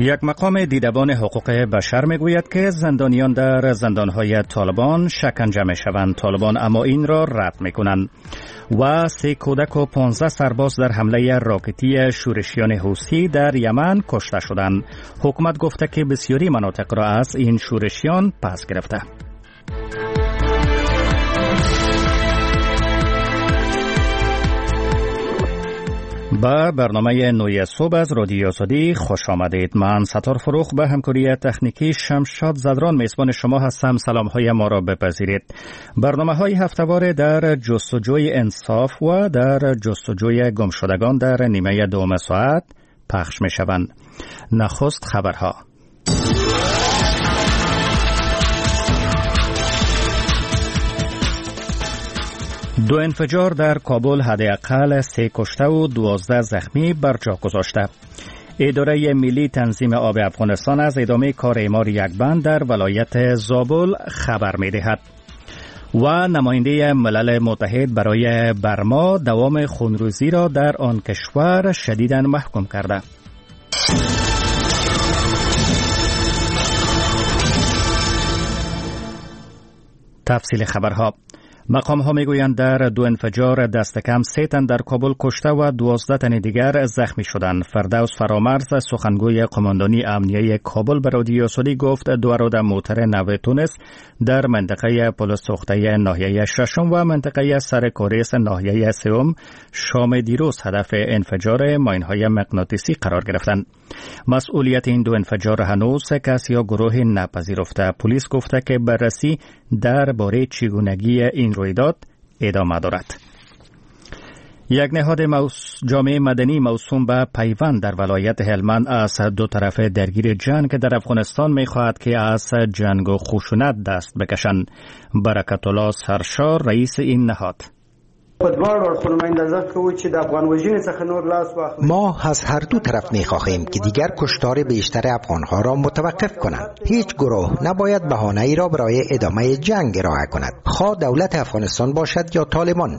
یک مقام دیدبان حقوق بشر میگوید که زندانیان در زندانهای طالبان شکنجه میشوند. طالبان اما این را رد میکنند. و 3 کودک و 15 سرباز در حمله راکتی شورشیان حوثی در یمن کشته شدند. حکومت گفته که بسیاری مناطق را از این شورشیان پس گرفته. با برنامه نوی صبح از رادیو آزادی خوش آمدید. من ستار فروخ به همکاری تکنیکی شمشاد زدران میزبان شما هستم. سلام های ما را بپذیرید. برنامه های هفته‌وار در جستجوی انصاف و در جستجوی گمشدگان در نیمه دوم ساعت پخش می شوند. نخست خبرها. 2 انفجار در کابل حداقل 3 کشته و 12 زخمی بر جا گذاشته. اداره ملی تنظیم آب افغانستان از ادامه کار اعمار یک بند در ولایت زابل خبر می دهد. و نماینده ملل متحد برای برما دوام خونریزی را در آن کشور شدیداً محکوم کرده. تفصیل خبرها. مقام ها میگویند در 2 انفجار دست کم 3 تن در کابل کشته و 12 تن دیگر زخمی شدند. فردوس فرامرز سخنگوی قماندانی امنیه کابل به رادیو آزادی گفت 2 رود موتر نو تونس در منطقه پل سوخته ناحیه ششم و منطقه سر کوریس ناحیه سوم شام دیروز هدف انفجار ماین‌های مغناطیسی قرار گرفتند. مسئولیت این 2 انفجار هنوز کسی یا گروهی نپذیرفته. پلیس گفته که بررسی درباره چگونگی این رویداد ادامه دارد. یک نهاد جامعه مدنی موسوم به پیوند در ولایت هلمند از 2 طرف درگیر جنگ در افغانستان می‌خواهد که از جنگ و خشونت دست بکشند. برکت الله سرشار رئیس این نهاد: ما از هر 2 طرف می‌خواهیم که دیگر کشتار بیشتر افغان‌ها را متوقف کنند. هیچ گروه نباید بهانه‌ای را برای ادامه جنگ ارائه کند، خواه دولت افغانستان باشد یا طالبان.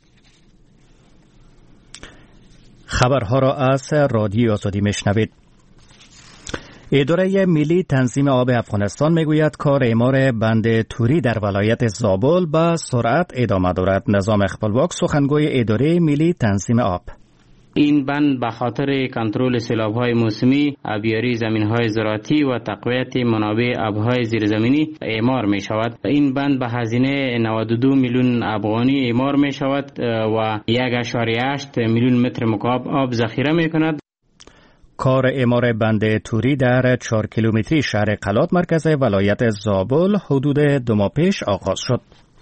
خبرها را از رادیو آزادی میشنوید. اداره ملی تنظیم آب افغانستان میگوید کار اعمار بند توری در ولایت زابل با سرعت ادامه دارد. نظام اخبالواک سخنگوی اداره ملی تنظیم آب: این بند به خاطر کنترل سیلاب‌های موسمی، آبیاری زمین‌های زراعتی و تقویت منابع آب‌های زیرزمینی اعمار می‌شود. این بند به هزینه 92 میلیون افغانی اعمار می‌شود و 1.8 میلیون متر مکعب آب ذخیره می‌کند. کار اعمار بند توری در 4 کیلومتری شهر قلات مرکز ولایت زابل حدود 2 ماه پیش آغاز شد.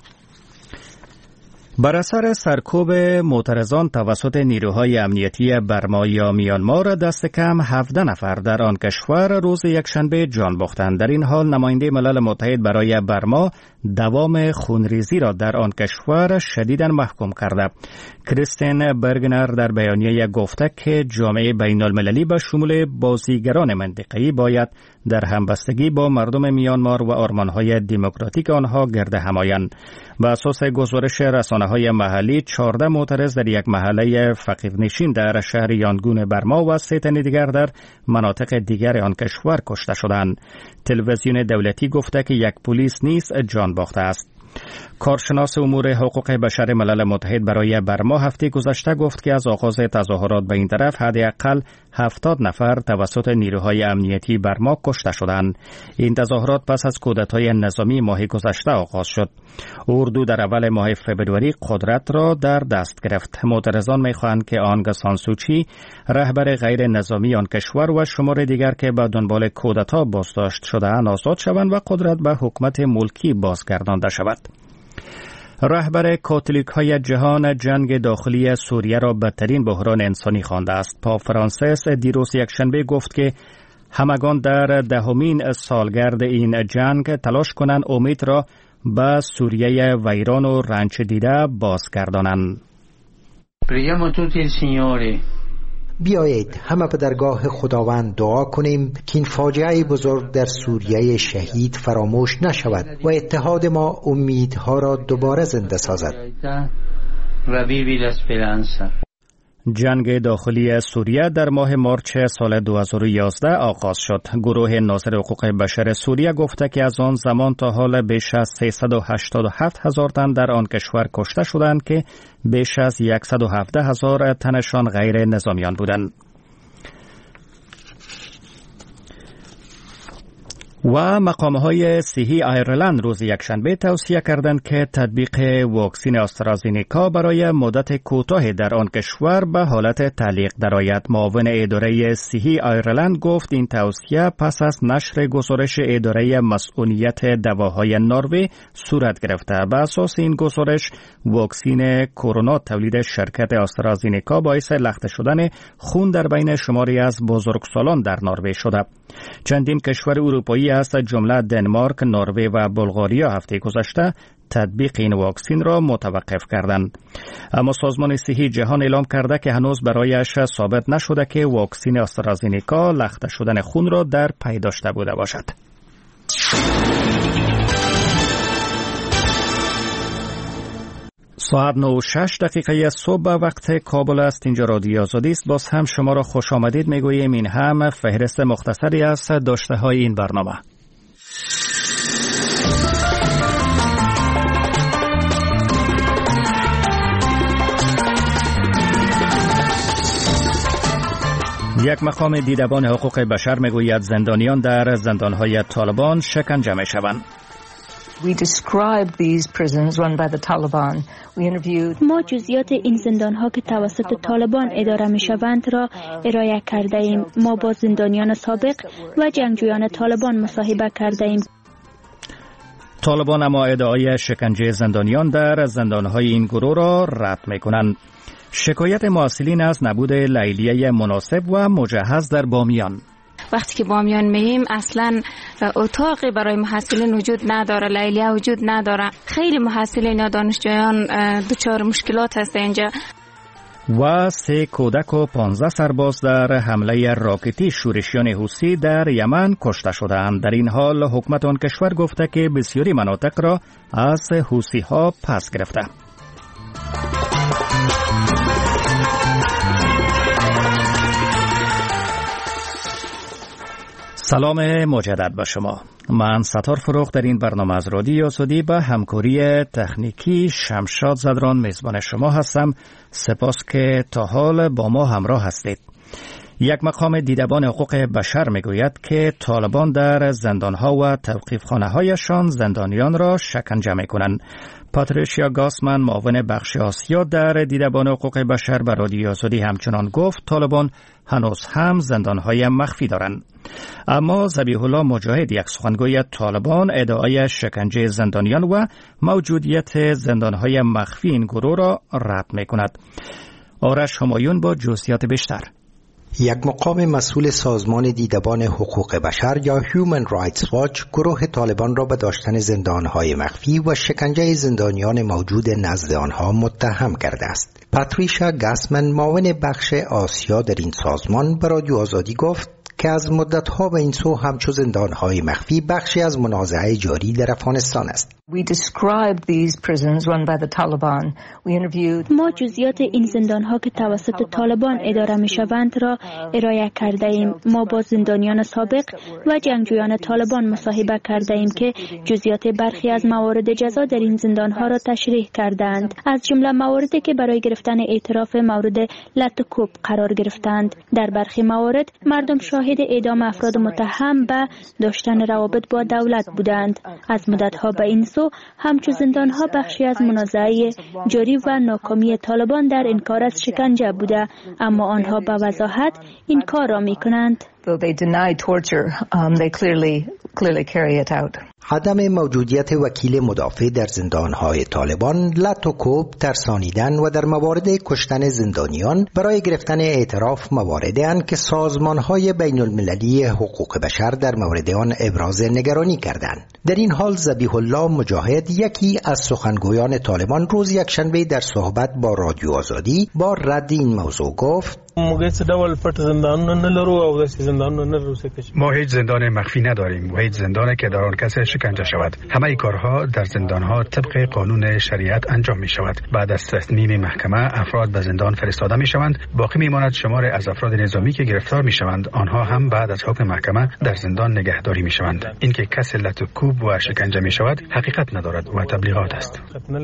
بر اثر سرکوب معترضان توسط نیروهای امنیتی برما یا میانمار دست کم 17 نفر در آن کشور روز یکشنبه جان باختند. در این حال نماینده ملل متحد برای برما دوام خونریزی را در آن کشور شدیداً محکوم کرده. کریستین برگنر در بیانیه گفته که جامعه بین المللی به شمول بازیگران منطقه‌ای باید در همبستگی با مردم میانمار و آرمان‌های دموکراتیک آنها گرد هم آیند. بر اساس گزارش رسانه‌های محلی 14 معترض در یک محله فقیرنشین در شهر یانگون برما و 3 تن دیگر در مناطق دیگر آن کشور کشته شدند. تلویزیون دولتی گفته که یک پلیس نیز جان باخته است. کارشناس امور حقوق بشر ملل متحد برای برما هفته گذشته گفت که از آغاز تظاهرات به این طرف حداقل 70 نفر توسط نیروهای امنیتی برما کشته شدند. این تظاهرات پس از کودتای نظامی ماه گذشته آغاز شد. اردو در اول ماه فبروری قدرت را در دست گرفت. معترضان می‌خواهند که آنگ سان سوچی رهبر غیر نظامی آن کشور و شمار دیگر که به دنبال کودتا بازداشت شده‌اند آزاد شوند و قدرت به حکومت ملکی بازگردانده شود. رهبر کاتولیک‌های جهان جنگ داخلی سوریه را بدترین بحران انسانی خوانده است. پاپ فرانسیس دیروز یکشنبه گفت که همگان در 10مین سالگرد این جنگ تلاش کنند امید را به سوریه ویران و رنج دیده بازگردانند. بیایید همه به درگاه خداوند دعا کنیم که این فاجعه بزرگ در سوریه شهید فراموش نشود و اتحاد ما امیدها را دوباره زنده سازد. جنگ داخلی سوریه در ماه مارچ سال 2011 آغاز شد. گروه ناظر حقوق بشر سوریه گفته که از آن زمان تا حال بیش از 387,000 تن در آن کشور کشته شدند که بیش از 117,000 تنشان غیر نظامیان بودند. و مقام‌های صحی آیرلند روز یکشنبه توصیه کردند که تطبیق واکسن آسترازینیکا برای مدت کوتاه در آن کشور به حالت تعلیق درآید. معاون اداره صحی آیرلند گفت این توصیه پس از نشر گزارش اداره مسئولیت دواهای نروژ صورت گرفته. به اساس این گزارش واکسن کرونا تولید شرکت آسترازینیکا باعث لخته شدن خون در بین شماری از بزرگسالان در نروژ شده. چندین کشور اروپایی از جمله دنمارک، نروژ و بلغاریا هفته گذشته تطبیق این واکسن را متوقف کردند. اما سازمان صحی جهان اعلام کرده که هنوز برایش ثابت نشده که واکسن آسترازینیکا لخته شدن خون را در پی داشته بوده باشد. ساعت 9:06 صبح وقت کابل است. اینجا رادیو آزادی است. باز هم شما را خوش آمدید میگوییم. این هم فهرست مختصری از داشته های این برنامه. یک مقام دیدبان حقوق بشر میگوید زندانیان در زندانهای طالبان شکنجه میشوند. ما جزئیات این زندان‌ها که توسط طالبان اداره می‌شوند را ارائه کرده ایم. ما با زندانیان سابق و جنگجویان طالبان مصاحبه کرده ایم. طالبان اما ادعای شکنجه زندانیان در زندان‌های این گروه را رد می‌کنند. شکایت محصلین از نبود لیلیه مناسب و مجهز در بامیان. وقتی که بامیان مییم اصلا اتاقی برای محصلین وجود نداره، لیلیه وجود نداره. خیلی محصلین یا دانشجویان دچار مشکلات هست اینجا. و 3 کودک و 15 سرباز در حمله راکتی شورشیان حوثی در یمن کشته شدند. در این حال حکومت آن کشور گفته که بسیاری مناطق را از حوثی ها پس گرفته. سلام مجدد به شما. من ستار فروغ در این برنامه از رادیو آزادی به همکاری تکنیکی شمشاد زدران میزبان شما هستم. سپاس که تا حال با ما همراه هستید. یک مقام دیدبان حقوق بشر میگوید که طالبان در زندانها و توقیفخانه‌هایشان زندانیان را شکنجه میکنند. پاتریشیا گاسمن معاون بخش آسیا در دیدبان حقوق بشر به رادیو آزادی همچنان گفت طالبان هنوز هم زندانهای مخفی دارند. اما ذبیح الله مجاهد یک سخنگوی طالبان ادعای شکنجه زندانیان و موجودیت زندانهای مخفی این گروه را رد میکند. آرش همایون با جزئیات بیشتر. یک مقام مسئول سازمان دیدبان حقوق بشر یا Human Rights Watch گروه طالبان را به داشتن زندانهای مخفی و شکنجه زندانیان موجود نزد آنها متهم کرده است. پاتریشیا گاسمن معاون بخش آسیا در این سازمان به رادیو آزادی گفت که از مدت‌ها به این سو همچو زندانهای مخفی بخشی از منازعه جاری در افغانستان است. ما جزئیات این زندان‌ها که توسط طالبان اداره می‌شوند را ارائه کرده ایم. ما با زندانیان سابق و جنگجویان طالبان مصاحبه کرده ایم که جزئیات برخی از موارد جزا در این زندان‌ها را تشریح کردند. از جمله مواردی که برای گرفتن اعتراف مورد لطکوب قرار گرفتند. در برخی موارد مردم شاهد اعدام افراد متهم به داشتن روابط با دولت بودند. از مدت‌ها به این سو همچو زندان‌ها بخشی از منازعه جاری و ناکامی طالبان در انکار از شکنجه بوده، اما آنها به وضاحت این کار را می‌کنند. عدم موجودیت وکیل مدافع در زندانهای طالبان، لط و کوب، ترسانیدن و در موارد کشتن زندانیان برای گرفتن اعتراف مواردی اند که سازمانهای بین المللی حقوق بشر در مورد آن ابراز نگرانی کردند. در این حال ذبیح الله مجاهد یکی از سخنگویان طالبان روز یکشنبه در صحبت با رادیو آزادی با رد این موضوع گفت ما هیچ زندان مخفی نداریم و هیچ زندانی که در آن کسی شکنجه شود. همه کارها در زندانها طبق قانون شریعت انجام می شود. بعد از تصمیم محکمه افراد به زندان فرستاده می شوند. باقی می ماند شمار از افراد نظامی که گرفتار می شوند، آنها هم بعد از حکم محکمه در زندان نگهداری می شوند. اینکه کسی لط و کوب و شکنجه می شود حقیقت ندارد و تبلیغات است.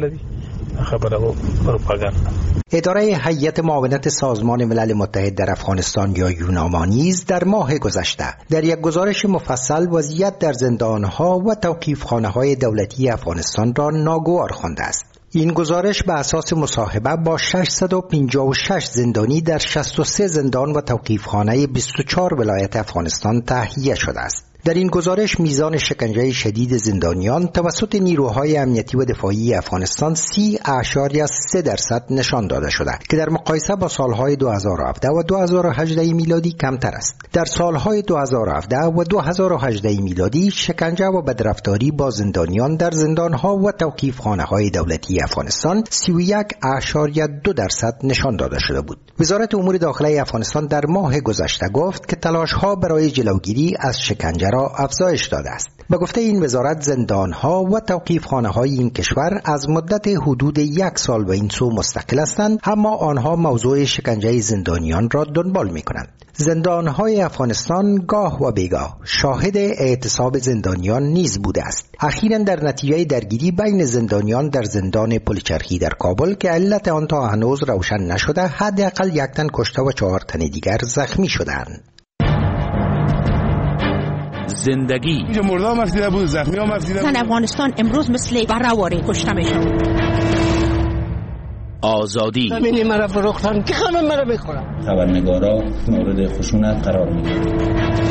اداره هیئت معاونت سازمان ملل متحد در افغانستان یا یوناما نیز در ماه گذشته در یک گزارش مفصل وضعیت در زندانها و توقیفخانه‌های دولتی افغانستان را ناگوار خوانده است. این گزارش به اساس مصاحبه با 656 زندانی در 63 زندان و توقیفخانه 24 ولایت افغانستان تهیه شده است. در این گزارش میزان شکنجه شدید زندانیان توسط نیروهای امنیتی و دفاعی افغانستان 30.3% نشان داده شده که در مقایسه با سالهای 2017 و 2018 میلادی کمتر است. در سالهای 2017 و 2018 میلادی شکنجه و بدرفتاری با زندانیان در زندانها و توقیفخانه‌های دولتی افغانستان 31.2% نشان داده شده بود. وزارت امور داخلی افغانستان در ماه گذشته گفت که تلاش‌ها برای جلوگیری از شکنجه را افزایش داده است. به گفته این وزارت زندانها و توقیفخانه‌های این کشور از مدت حدود 1 سال به این سو مستقل هستند، اما آنها موضوع شکنجه زندانیان را دنبال می‌کنند. زندانهای افغانستان گاه و بیگاه شاهد اعتصاب زندانیان نیز بوده است. اخیراً در نتیجه درگیری بین زندانیان در زندان پلچرخی در کابل که علت آن تا هنوز روشن نشده، حداقل 1 تن کشته و 4 تن دیگر زخمی شدند. زندگی اینجا مردم مفیده بود، زخمی ها مفیده بود. زن افغانستان امروز مثل برهواری کشته میشن. آزادی زمینی مرا فروختن که همه مرا بخورن. خبرنگارا مورد خشونت قرار میگیرن.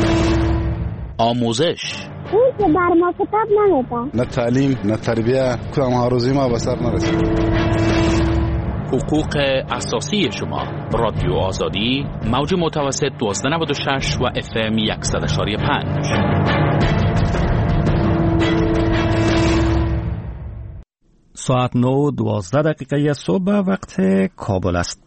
آموزش اون که بر ما کتاب نمیدن. نه تعلیم نه تربیه، کدام هاروزی ما به سر نرسید. حقوق اساسی شما. رادیو آزادی، موج متوسط 1296 و FM 100.5. ساعت 9:12 صبح وقت کابل است.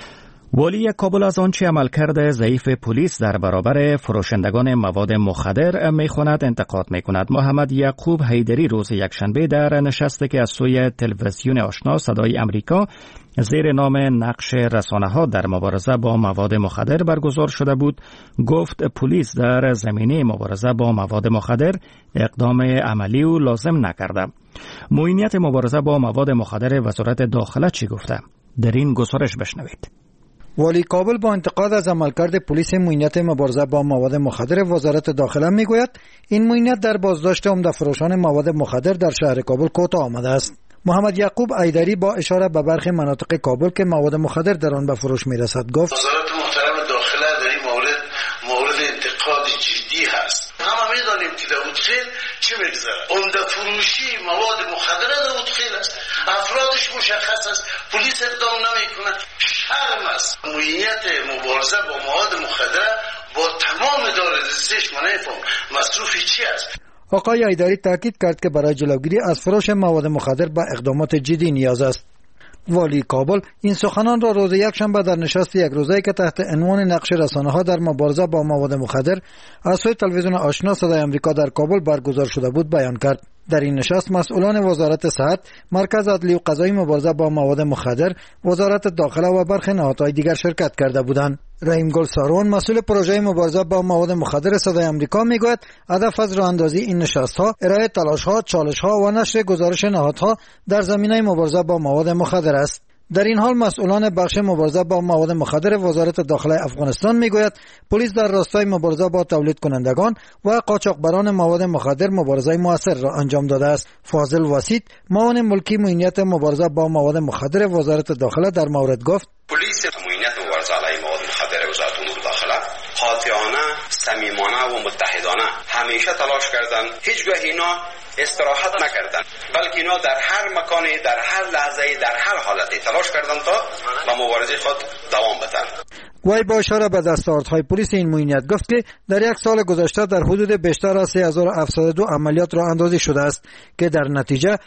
والی کابل از آنچه عملکرد ضعیف پلیس در برابر فروشندگان مواد مخدر میخواند انتقاد میکند. محمد یعقوب حیدری روز یکشنبه در نشستی که از سوی تلویزیون آشنا صدای امریکا زیر نام نقش رسانه‌ها در مبارزه با مواد مخدر برگزار شده بود، گفت پلیس در زمینه مبارزه با مواد مخدر اقدام عملی و لازم نکرده. معینیت مبارزه با مواد مخدر وزارت داخله چی گفته؟ در این گزارش بشنوید. والی کابل با انتقاد از عملکرد پلیس معینیت مبارزه با مواد مخدر وزارت داخله میگوید این معینیت در بازداشت عمده فروشان مواد مخدر در شهر کابل کوتاه آمده است. محمد یعقوب حیدری با اشاره به برخی مناطق کابل که مواد مخدر در آن به فروش میرسد گفت وزارت محترم داخله در این مورد انتقاد جدی هست. همه میدانیم که در اودخیل چه میگذره. عمده فروشی مواد مخدر در اودخیل است. افرادش مشخص است. پلیس اقدام نمیکنه. شرم است. معینیت مبارزه با مواد مخدر با تمام دارالرسیش منفهم مصروفی چی است؟ آقای حیدری تاکید کرد که برای جلوگیری از فروش مواد مخدر به اقدامات جدی نیاز است. والی کابل این سخنان را روز یکشنبه در نشست یک روزه که تحت عنوان نقش رسانه‌ها در مبارزه با مواد مخدر از سوی تلویزیون آشنا صدای امریکا در کابل برگزار شده بود بیان کرد. در این نشست مسئولان وزارت صحت، مرکز عدلی و قضایی مبارزه با مواد مخدر، وزارت داخله و برخی نهادهای دیگر شرکت کرده بودند. رحیم گل سارون مسئول پروژه مبارزه با مواد مخدر صدای امریکا میگوید هدف از راه اندازی این نشست‌ها ارائه تلاش‌ها، چالش‌ها و نشر گزارش نهادها در زمینه مبارزه با مواد مخدر است. در این حال مسئولان بخش مبارزه با مواد مخدر وزارت داخله افغانستان میگوید پلیس در راستای مبارزه با تولید کنندگان و قاچاقبران مواد مخدر مبارزه موثر را انجام داده است. فاضل وسیط معاون ملکی معینیت مبارزه با مواد مخدر وزارت داخله در مورد گفت پلیس معینیت مبارزه علیه مواد مخدر وزارت امور داخله قاطعانه، صمیمانه و متحدانه همیشه تلاش کردند. هیچگاه اینا استراحت نکردند، بلکه اینا در هر مکانی، در هر لحظه، در هر حالتی تلاش کردند تا به مبارزه خود دوام بدهند. وی با اشاره به دستاوردهای پلیس این معینیت گفت که در یک سال گذشته در حدود بیشتر از 3702 عملیات را اندازی شده است که در نتیجه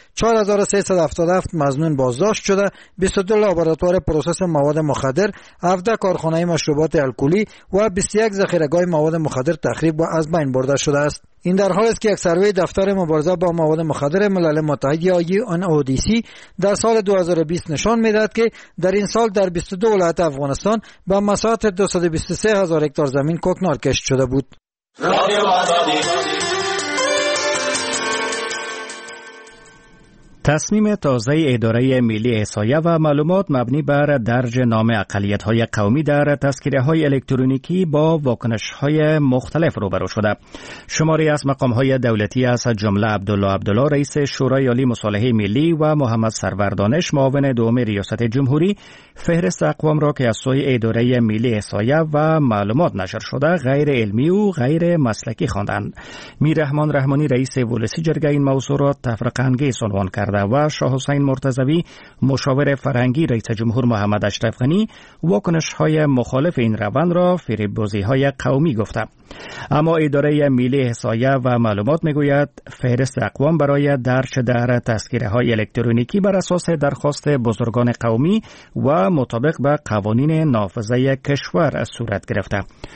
4377 مظنون بازداشت شده، 22 لابراتوار پروسس مواد مخدر، 17 کارخانه مشروبات الکلی و 21 ذخیره‌گاه مواد مخدر تخریب و از بین برده شده است. این در حالی است که یک سروی دفتر مبارزه با مواد مخدر ملل متحد یا UNODC در سال 2020 نشان می‌دهد که در این سال در 22 ولایت افغانستان به مساحت 223,000 هکتار زمین کوکنار کشت شده بود. تصمیم تازه اداره ملی احصایه و معلومات مبنی بر درج نام اقلیت‌های قومی در تذکره‌های الکترونیکی با واکنش‌های مختلف روبرو شده. شماری از مقام‌های دولتی از جمله عبدالله رئیس شورای عالی مصالحه ملی و محمد سرور دانش معاون دوم ریاست جمهوری فهرست اقوام را که از سوی اداره ملی احصایه و معلومات نشر شده غیر علمی و غیر مسلکی خواندند. میررحمان رحمانی رئیس ولسی جرگه این موضوع را تفرقه انگیز عنوان کرد و شاه حسین مرتضوی مشاور فرهنگی رئیس جمهور محمد اشرف غنی واکنش‌های مخالف این روند را فریب‌بازی‌های قومی گفته. اما اداره ملی احصایه و معلومات میگوید فهرست اقوام برای درج در تذکره‌های الکترونیکی بر اساس درخواست بزرگان قومی و مطابق به قوانین نافذه کشور صورت گرفته.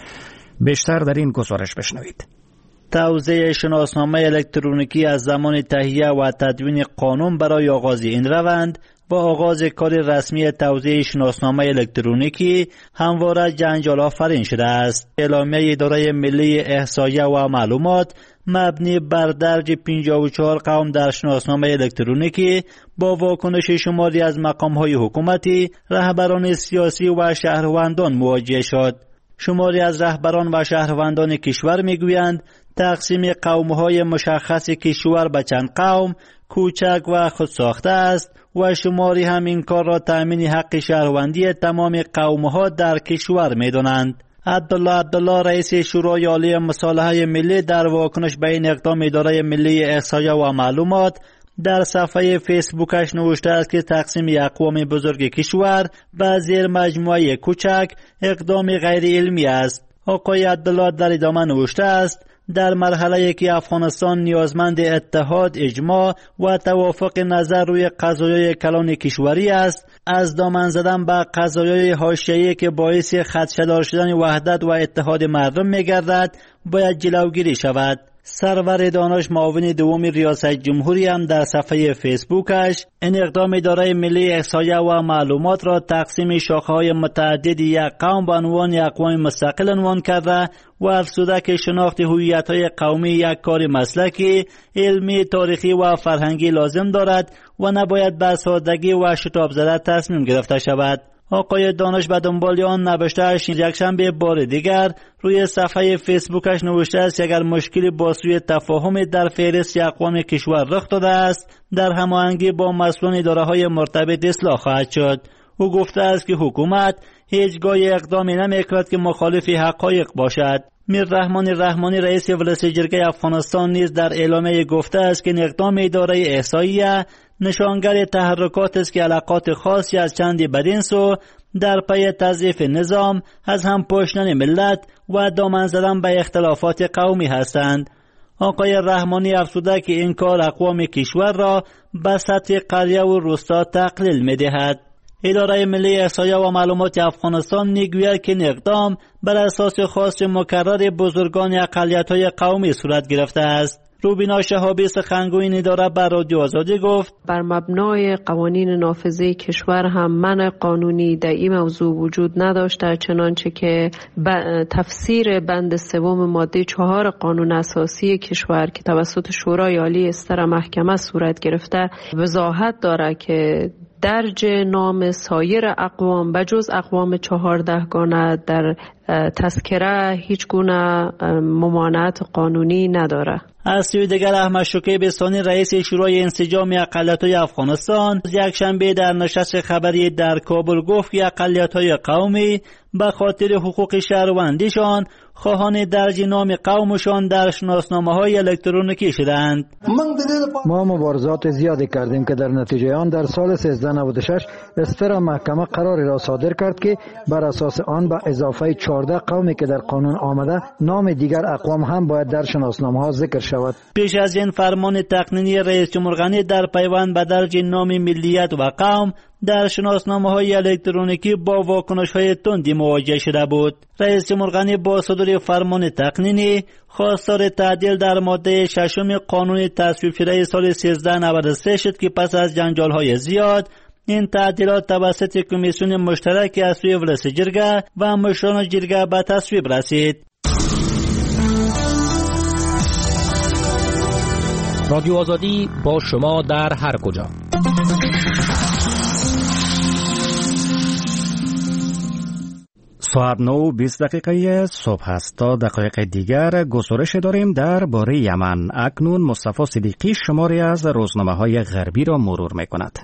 بیشتر در این گزارش بشنوید. توزیع شناسنامه الکترونیکی از زمان تهیه و تدوین قانون برای آغاز این روند و آغاز کار رسمی توزیع شناسنامه الکترونیکی همواره جنجال آفرین شده است. اعلامیه اداره ملی احصایه و معلومات مبنی بر درج 54 قوم در شناسنامه الکترونیکی با واکنش شماری از مقام‌های حکومتی، رهبران سیاسی و شهروندان مواجه شد. شماری از رهبران و شهروندان کشور میگویند تقسیم قوم‌های مشخص کشور به چند قوم کوچک و خودساخته است و شماری هم این کار را تأمین حق شهروندی تمام قوم‌ها در کشور می‌دانند. عبدالله رئیس شورای عالی مصالحه ملی در واکنش به این اقدام اداره ملی احصایه و معلومات در صفحه فیسبوکش نوشته است که تقسیم اقوام بزرگ کشور به زیر مجموعه کوچک اقدام غیر علمی است. آقای عبدالله در ادامه نوشته است در مرحله‌ای که افغانستان نیازمند اتحاد، اجماع و توافق نظر روی قضایای کلان کشوری است، از دامن زدن به قضایای حاشیه‌ای که باعث خدشه‌دار شدن وحدت و اتحاد مردم می‌گردد باید جلوگیری شود. سرور دانش معاون دوم ریاست جمهوری هم در صفحه فیسبوکش این اقدام اداره ملی احصایه و معلومات را تقسیم شاخه‌های متعدد یک قوم به عنوان اقوام مستقل عنوان کرده و افزوده که شناخت هویت‌های قومی یک کار مسلکی، علمی، تاریخی و فرهنگی لازم دارد و نباید به سادگی و شتاب زده تصمیم گرفته شود. آقای دانش به دنبال آن نوشته‌اش یکشنبه بار دیگر روی صفحه فیسبوکش نوشته است اگر مشکلی با سوء تفاهم در فهرست اقوام کشور رخ داده است در هماهنگی با مسئولان اداره‌های مرتبط اصلاح خواهد شد. او گفته است که حکومت هیچگاه اقدامی نمی‌کند که مخالف حقایق باشد. میررحمان رحمانی رئیس ولسی جرگه افغانستان نیز در اعلامیه گفته است که اقدام اداره احصایه نشانگر تحرکات است که علاقات خاصی از چندی بدین سو در پی تضعیف نظام از هم پاشنن ملت و دامن زدن به اختلافات قومی هستند. آقای رحمانی افزوده که این کار اقوام کشور را به سطح قریه و روستا تقلیل می‌دهد. اداره ملی احصایه و معلومات افغانستان میگوید که این اقدام بر اساس خواست مکرر بزرگان اقلیت‌های قومی صورت گرفته است. روبینا شهابی سخنگوی این اداره بر رادیو آزادی گفت بر مبنای قوانین نافذه کشور هم منع قانونی در این موضوع وجود نداشته، چنانچه که تفسیر بند سوم ماده 4 قانون اساسی کشور که توسط شورای عالی استر محکمه صورت گرفته وضاحت داره که درج نام سایر اقوام بجز اقوام 14 گانه در تذکره هیچ گونه ممانعت قانونی نداره. از سوی دیگر احمد شکیب ثانی رئیس شورای انسجام اقلیت‌های افغانستان یکشنبه در نشست خبری در کابل گفت که اقلیت‌های قومی به خاطر حقوق شهروندیشان خواهان درج نام قومشان در شناسنامه‌های الکترونیکی شدند. ما مبارزات زیادی کردیم که در نتیجه آن در سال 1396 استر محکمه قراری را صادر کرد که بر اساس آن به اضافه 14 قومی که در قانون آمده نام دیگر اقوام هم باید در شناسنامه‌ها ذکر شود. پیش از این فرمان تقنینی رئیس جمهور غنی در پیوند به درج نام ملیت و قوم در شناسنامه‌های الکترونیکی با واکنش‌های تندی مواجه شده بود. رئیس جمهور غنی با صدور فرمان تقنینی خواستار تعدیل در ماده 6 قانون تصویب شده سال 1393 شد که پس از جنجال‌های زیاد این تعدیلات توسط کمیسیون مشترک از سوی ولس جرگه و مشران جرگه به تصویب رسید. رادیو آزادی با شما در هر کجا. ساعت 9:20 صبح است. تا دقایق دیگر گزارش داریم درباره یمن. اکنون مصطفی صدیقی شماری از روزنامه‌های غربی را مرور می‌کند.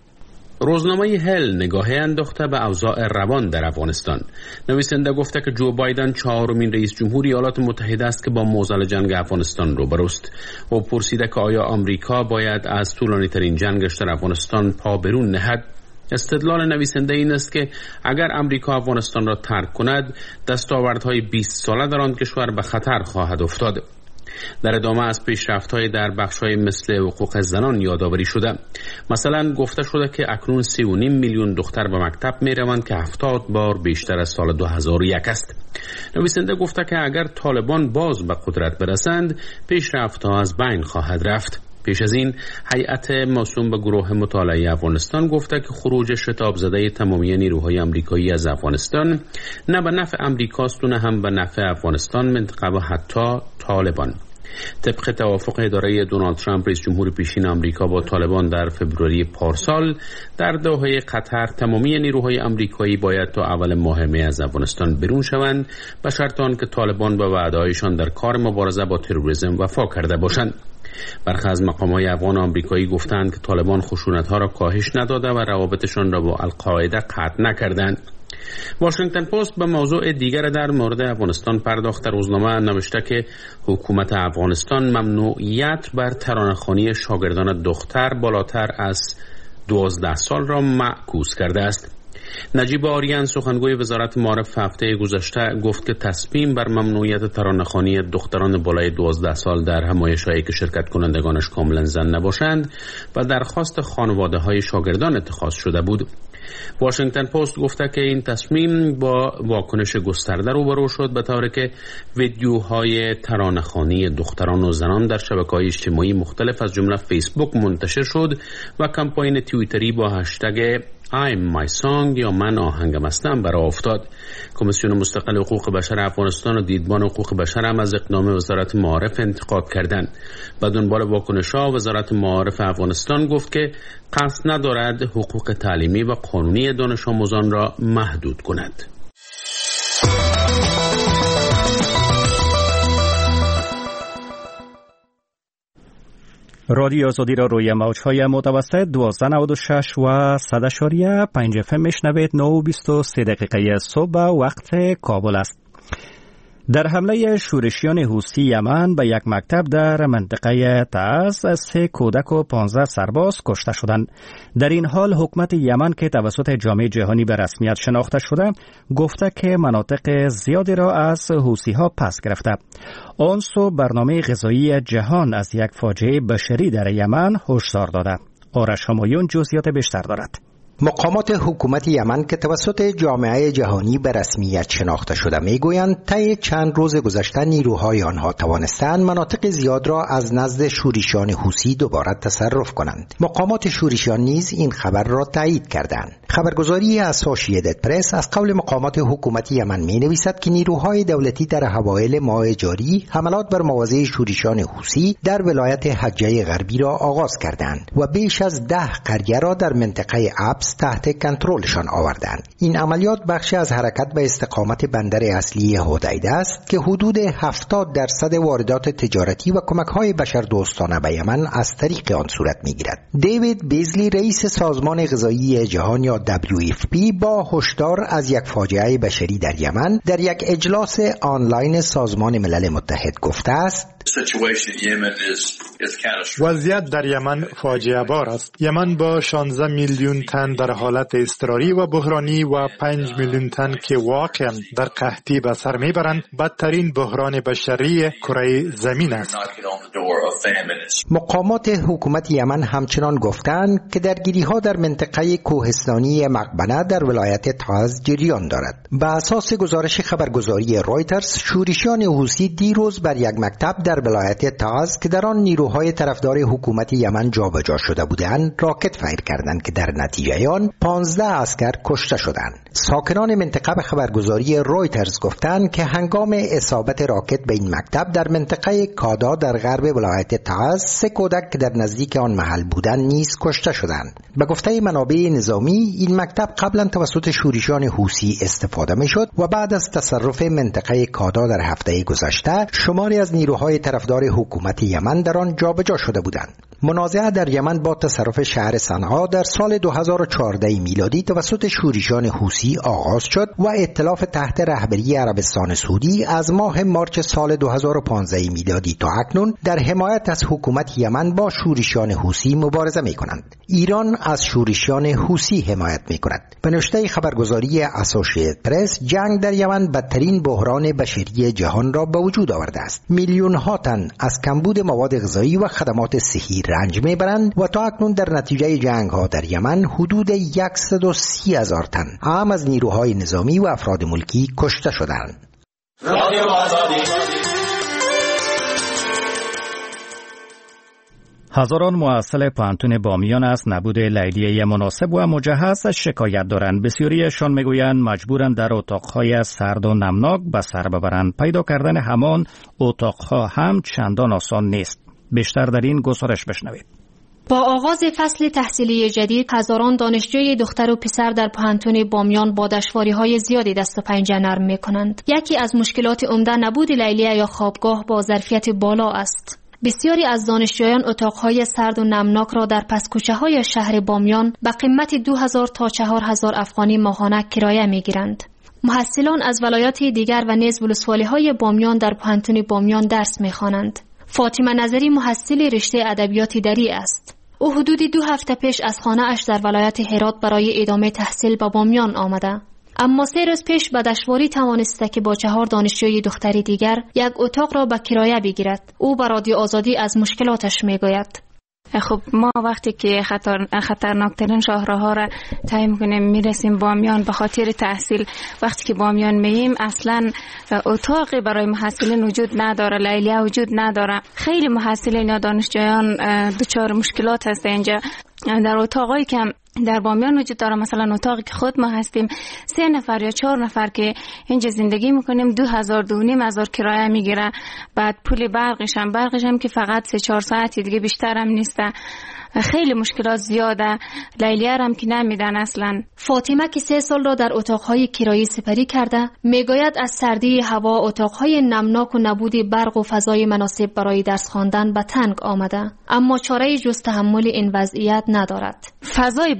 روزنامه هل نگاهی انداخته به اوضاع روان در افغانستان. نویسنده گفته که جو بایدن 4مین رئیس جمهور ایالات متحده است که با معضل جنگ افغانستان روبروست. او پرسیده که آیا آمریکا باید از طولانی ترین جنگش در افغانستان پا برون نهد؟ استدلال نویسنده این است که اگر آمریکا افغانستان را ترک کند، دستاوردهای 20 ساله در آن کشور به خطر خواهد افتاد. در ادامه از پیشرفت‌های در بخش‌های مثل حقوق زنان یادآوری شده. مثلا گفته شده که اکنون 3.5 میلیون دختر به مکتب می‌روند که 70 بار بیشتر از سال 2001 است. نویسنده گفته که اگر طالبان باز به قدرت برسند، پیشرفت‌ها از بین خواهد رفت. پیش از این هیئت موسوم به گروه مطالعه افغانستان گفته که خروج شتاب زده تمامی نیروهای آمریکایی از افغانستان نه به نفع آمریکاست و نه هم به نفع افغانستان، منطقه و حتی طالبان. طبق توافق اداره دونالد ترامپ رئیس جمهور پیشین آمریکا با طالبان در فوریه پارسال، در دوحه قطر تمامی نیروهای آمریکایی باید تا اول ماه می از افغانستان بیرون شوند به شرط آنکه طالبان به وعده‌هایشان در کار مبارزه با تروریسم وفا کرده باشند. برخی از مقام‌های افغان آمریکایی گفتند که طالبان خشونت‌ها را کاهش نداده و روابطشان را با القاعده قطع نکردند. واشنگتن پست به موضوع دیگر در مورد افغانستان پرداخت. روزنامه نوشته که حکومت افغانستان ممنوعیت بر ترانه‌خوانی شاگردان دختر بالاتر از 12 سال را معکوس کرده است. نجیب آریان سخنگوی وزارت معارف هفته گذشته گفت که تصمیم بر ممنوعیت ترانه‌خوانی دختران بالای 12 سال در همایش‌هایی که شرکت کنندگانش کاملا زن نباشند و درخواست خانواده‌های شاگردان اتخاذ شده بود. واشنگتن پست گفته که این تصمیم با واکنش گسترده روبرو شد، به طوری که ویدیوهای ترانه‌خوانی دختران و زنان در شبکه‌های اجتماعی مختلف از جمله فیسبوک منتشر شد و کمپاین توییتری با هشتگ I'm my song یا من آهنگم هستم برآ افتاد. کمیسیون مستقل حقوق بشر افغانستان و دیدبان حقوق بشر هم از اقدام وزارت معارف انتقاد کردند. به دنبال واکنش‌ها وزارت معارف افغانستان گفت که قصد ندارد حقوق تعلیمی و قانونی دانش آموزان را محدود کند. رادیو آزادی را روی موج‌های متوسط 1296 و 100.5 FM میشنوید. 9:23 صبح وقت کابل است. در حمله شورشیان حوثی یمن به یک مکتب در منطقه تعز 3 کودک و 15 سرباز کشته شدند. در این حال حکومت یمن که توسط جامعه جهانی به رسمیت شناخته شده گفته که مناطق زیادی را از حوثی‌ها پس گرفته. آن سو برنامه غذایی جهان از یک فاجعه بشری در یمن هشدار داده. آرش همایون جزئیات بیشتر دارد. مقامات حکومت یمن که توسط جامعه جهانی به رسمیت شناخته شده میگویند طی چند روز گذشته نیروهای آنها توانستند مناطق زیاد را از نزد شورشیان حوثی دوباره تصرف کنند. مقامات شورشیان نیز این خبر را تایید کردند. خبرگزاری اسوسییتد پرس از قول مقامات حکومت یمن می نویسد که نیروهای دولتی در اوایل ماه جاری حملات بر مواضع شورشیان حوثی در ولایت حجه غربی را آغاز کردند و بیش از 10 قریه را در منطقه ابس تحت کنترلشان آوردند. این عملیات بخشی از حرکت به استقامت بندر اصلی حدیده است که حدود 70% واردات تجارتی و کمک‌های بشردوستانه به یمن از طریق آن صورت می‌گیرد. دیوید بیزلی رئیس سازمان غذایی جهان یا WFP با هشدار از یک فاجعه بشری در یمن در یک اجلاس آنلاین سازمان ملل متحد گفته است وضعیت در یمن فاجعه بار است. یمن با 16 میلیون تن در حالت اضطراری و بحرانی و 5 میلیون تن که واقعا در قحطی به سر میبرند بدترین بحران بشری کره زمین است. مقامات حکومت یمن همچنان گفتند که درگیری‌ها در منطقه کوهستانی مقبنه در ولایت تعز جریان دارد. به اساس گزارش خبرگزاری رویترز، شورشیان حوثی دیروز بر یک مکتب در ولایت تعز که در آن نیروهای طرفدار حکومت یمن جابجا شده بودند راکت فایر کردند که در نتیجه آن 15 عسکر کشته شدند. ساکنان منطقه به خبرگزاری رویترز گفتند که هنگام اصابت راکت به این مکتب در منطقه کادا در غرب ولایت تعز 3 کودک که در نزدیک آن محل بودند نیز کشته شدند. به گفته منابع نظامی این مکتب قبلا توسط شورشیان حوثی استفاده میشد و بعد از تصرف منطقه کادا در هفته گذشته شماری از نیروهای طرفدار حکومت یمن در آن جابجا شده بودند. منازعه در یمن با تصرف شهر صنعا در سال 2014 میلادی توسط شورشیان حوثی آغاز شد و ائتلاف تحت رهبری عربستان سعودی از ماه مارچ سال 2015 میلادی تا اکنون در حمایت از حکومت یمن با شورشیان حوثی مبارزه می‌کند. ایران از شورشیان حوثی حمایت می‌کند. به نشته خبرگزاری اسوسییتد پرس، جنگ در یمن بدترین بحران بشری جهان را به وجود آورده است. میلیون‌ها تن از کمبود مواد غذایی و خدمات صحی رنج میبرند و تا اکنون در نتیجه جنگ‌ها در یمن حدود 130,000 تن هم از نیروهای نظامی و افراد ملکی کشته شدند. هزاران محصل پانتون بامیان از نبود لیلیه مناسب و مجهز شکایت دارند. بسیاریشان میگویند مجبورند در اتاقهای سرد و نمناک به سر ببرند. پیدا کردن همان اتاقها هم چندان آسان نیست. بیشتر در این گزارش بشنوید. با آغاز فصل تحصیلی جدید، هزاران دانشجوی دختر و پسر در پانتون بامیان با دشواری‌های زیادی دست و پنجه نرم می‌کنند. یکی از مشکلات عمده نبود لیلیه یا خوابگاه با ظرفیت بالا است. بسیاری از دانشجویان اتاقهای سرد و نمناک را در پس‌کوچه‌های شهر بامیان به قیمت 2000 تا 4000 افغانی ماهانه کرایه می‌گیرند. محصلان از ولایات دیگر و نیز ولسوالی‌های بامیان در پانتون بامیان درس می‌خوانند. فاطمه نظری محصل رشته ادبیات دری است. او حدود 2 هفته پیش از خانه‌اش در ولایت هرات برای ادامه تحصیل به بامیان آمده. اما 3 روز پیش به دشواری توانسته که با 4 دانشجوی دختری دیگر یک اتاق را به کرایه بگیرد. او به رادیو آزادی از مشکلاتش میگوید. خب ما وقتی که خطرناکترین شاهراها را طی می‌کنیم میرسیم بامیان به خاطر تحصیل، وقتی که بامیان مییم اصلا اتاقی برای محصلین وجود نداره، لیلیه وجود نداره. خیلی محصلین یا دانشجویان دچار مشکلات هست اینجا. در اتاقایی که در بامیان وجود داره، مثلا اتاقی که خود ما هستیم 3 نفر یا 4 نفر که اینجا زندگی میکنیم 2000-2500 کرایه میگیره. بعد پول برقش هم که فقط 3-4 ساعتی دیگه بیشتر هم نیسته. خیلی مشکلات زیاده. لیلیه هم که نمیدن اصلا. فاطمه که 3 سال را در اتاقهای کرایه سپری کرده میگوید از سردی هوا، اتاقهای نمناک و نبود برق و فضای مناسب برای درس خواندن به تنگ آمده، اما چاره جز تحمل این وضعیت ندارد. فضای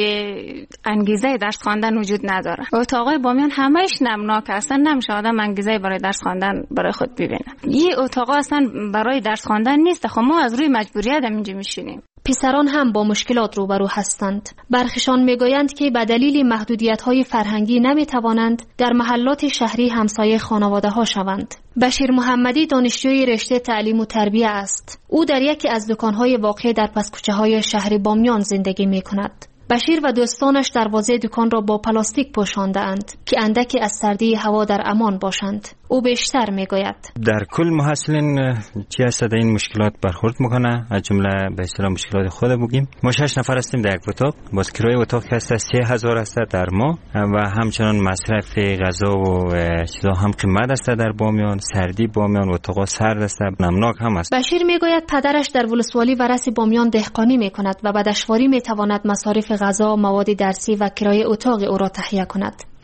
برای انگیزه درس خواندن وجود نداره. اتاقای بامیان همه‌اش نمناک هستن، نمیشه آدم انگیزه برای درس خواندن برای خود ببینه. این اتاقا اصلا برای درس خواندن نیست. خب ما از روی مجبوریت اینجا میشینیم. پسران هم با مشکلات روبرو هستند. برخیشان میگویند که به دلیل محدودیت‌های فرهنگی نمیتوانند در محلات شهری همسایه خانواده‌ها شوند. بشیر محمدی دانشجوی رشته تعلیم و تربیه است. او در یکی از دکان‌های واقع در پس‌کوچه‌های شهر بامیان زندگی می‌کند. بشیر و دوستانش دروازه دکان را با پلاستیک پوشانده‌اند که اندکی از سردی هوا در امان باشند. او بیشتر میگوید در کل محصلین چی هست در این مشکلات برخورد میکنه، از جمله به اصطلاح مشکلات خود بگیم. ما 6 نفر هستیم در یک اتاق، باز کرایه اتاق که هست 3000 است در ماه و همچنان مصرف غذا و چیزا هم قیمت است در بامیان. سردی بامیان اتاقا سرد است، نمناک هم است. بشیر میگوید پدرش در ولسوالی ورث بامیان دهقانی میکند و به دشواری میتواند مصارف غذا، مواد درسی و کرایه اتاق او را تهیه کند.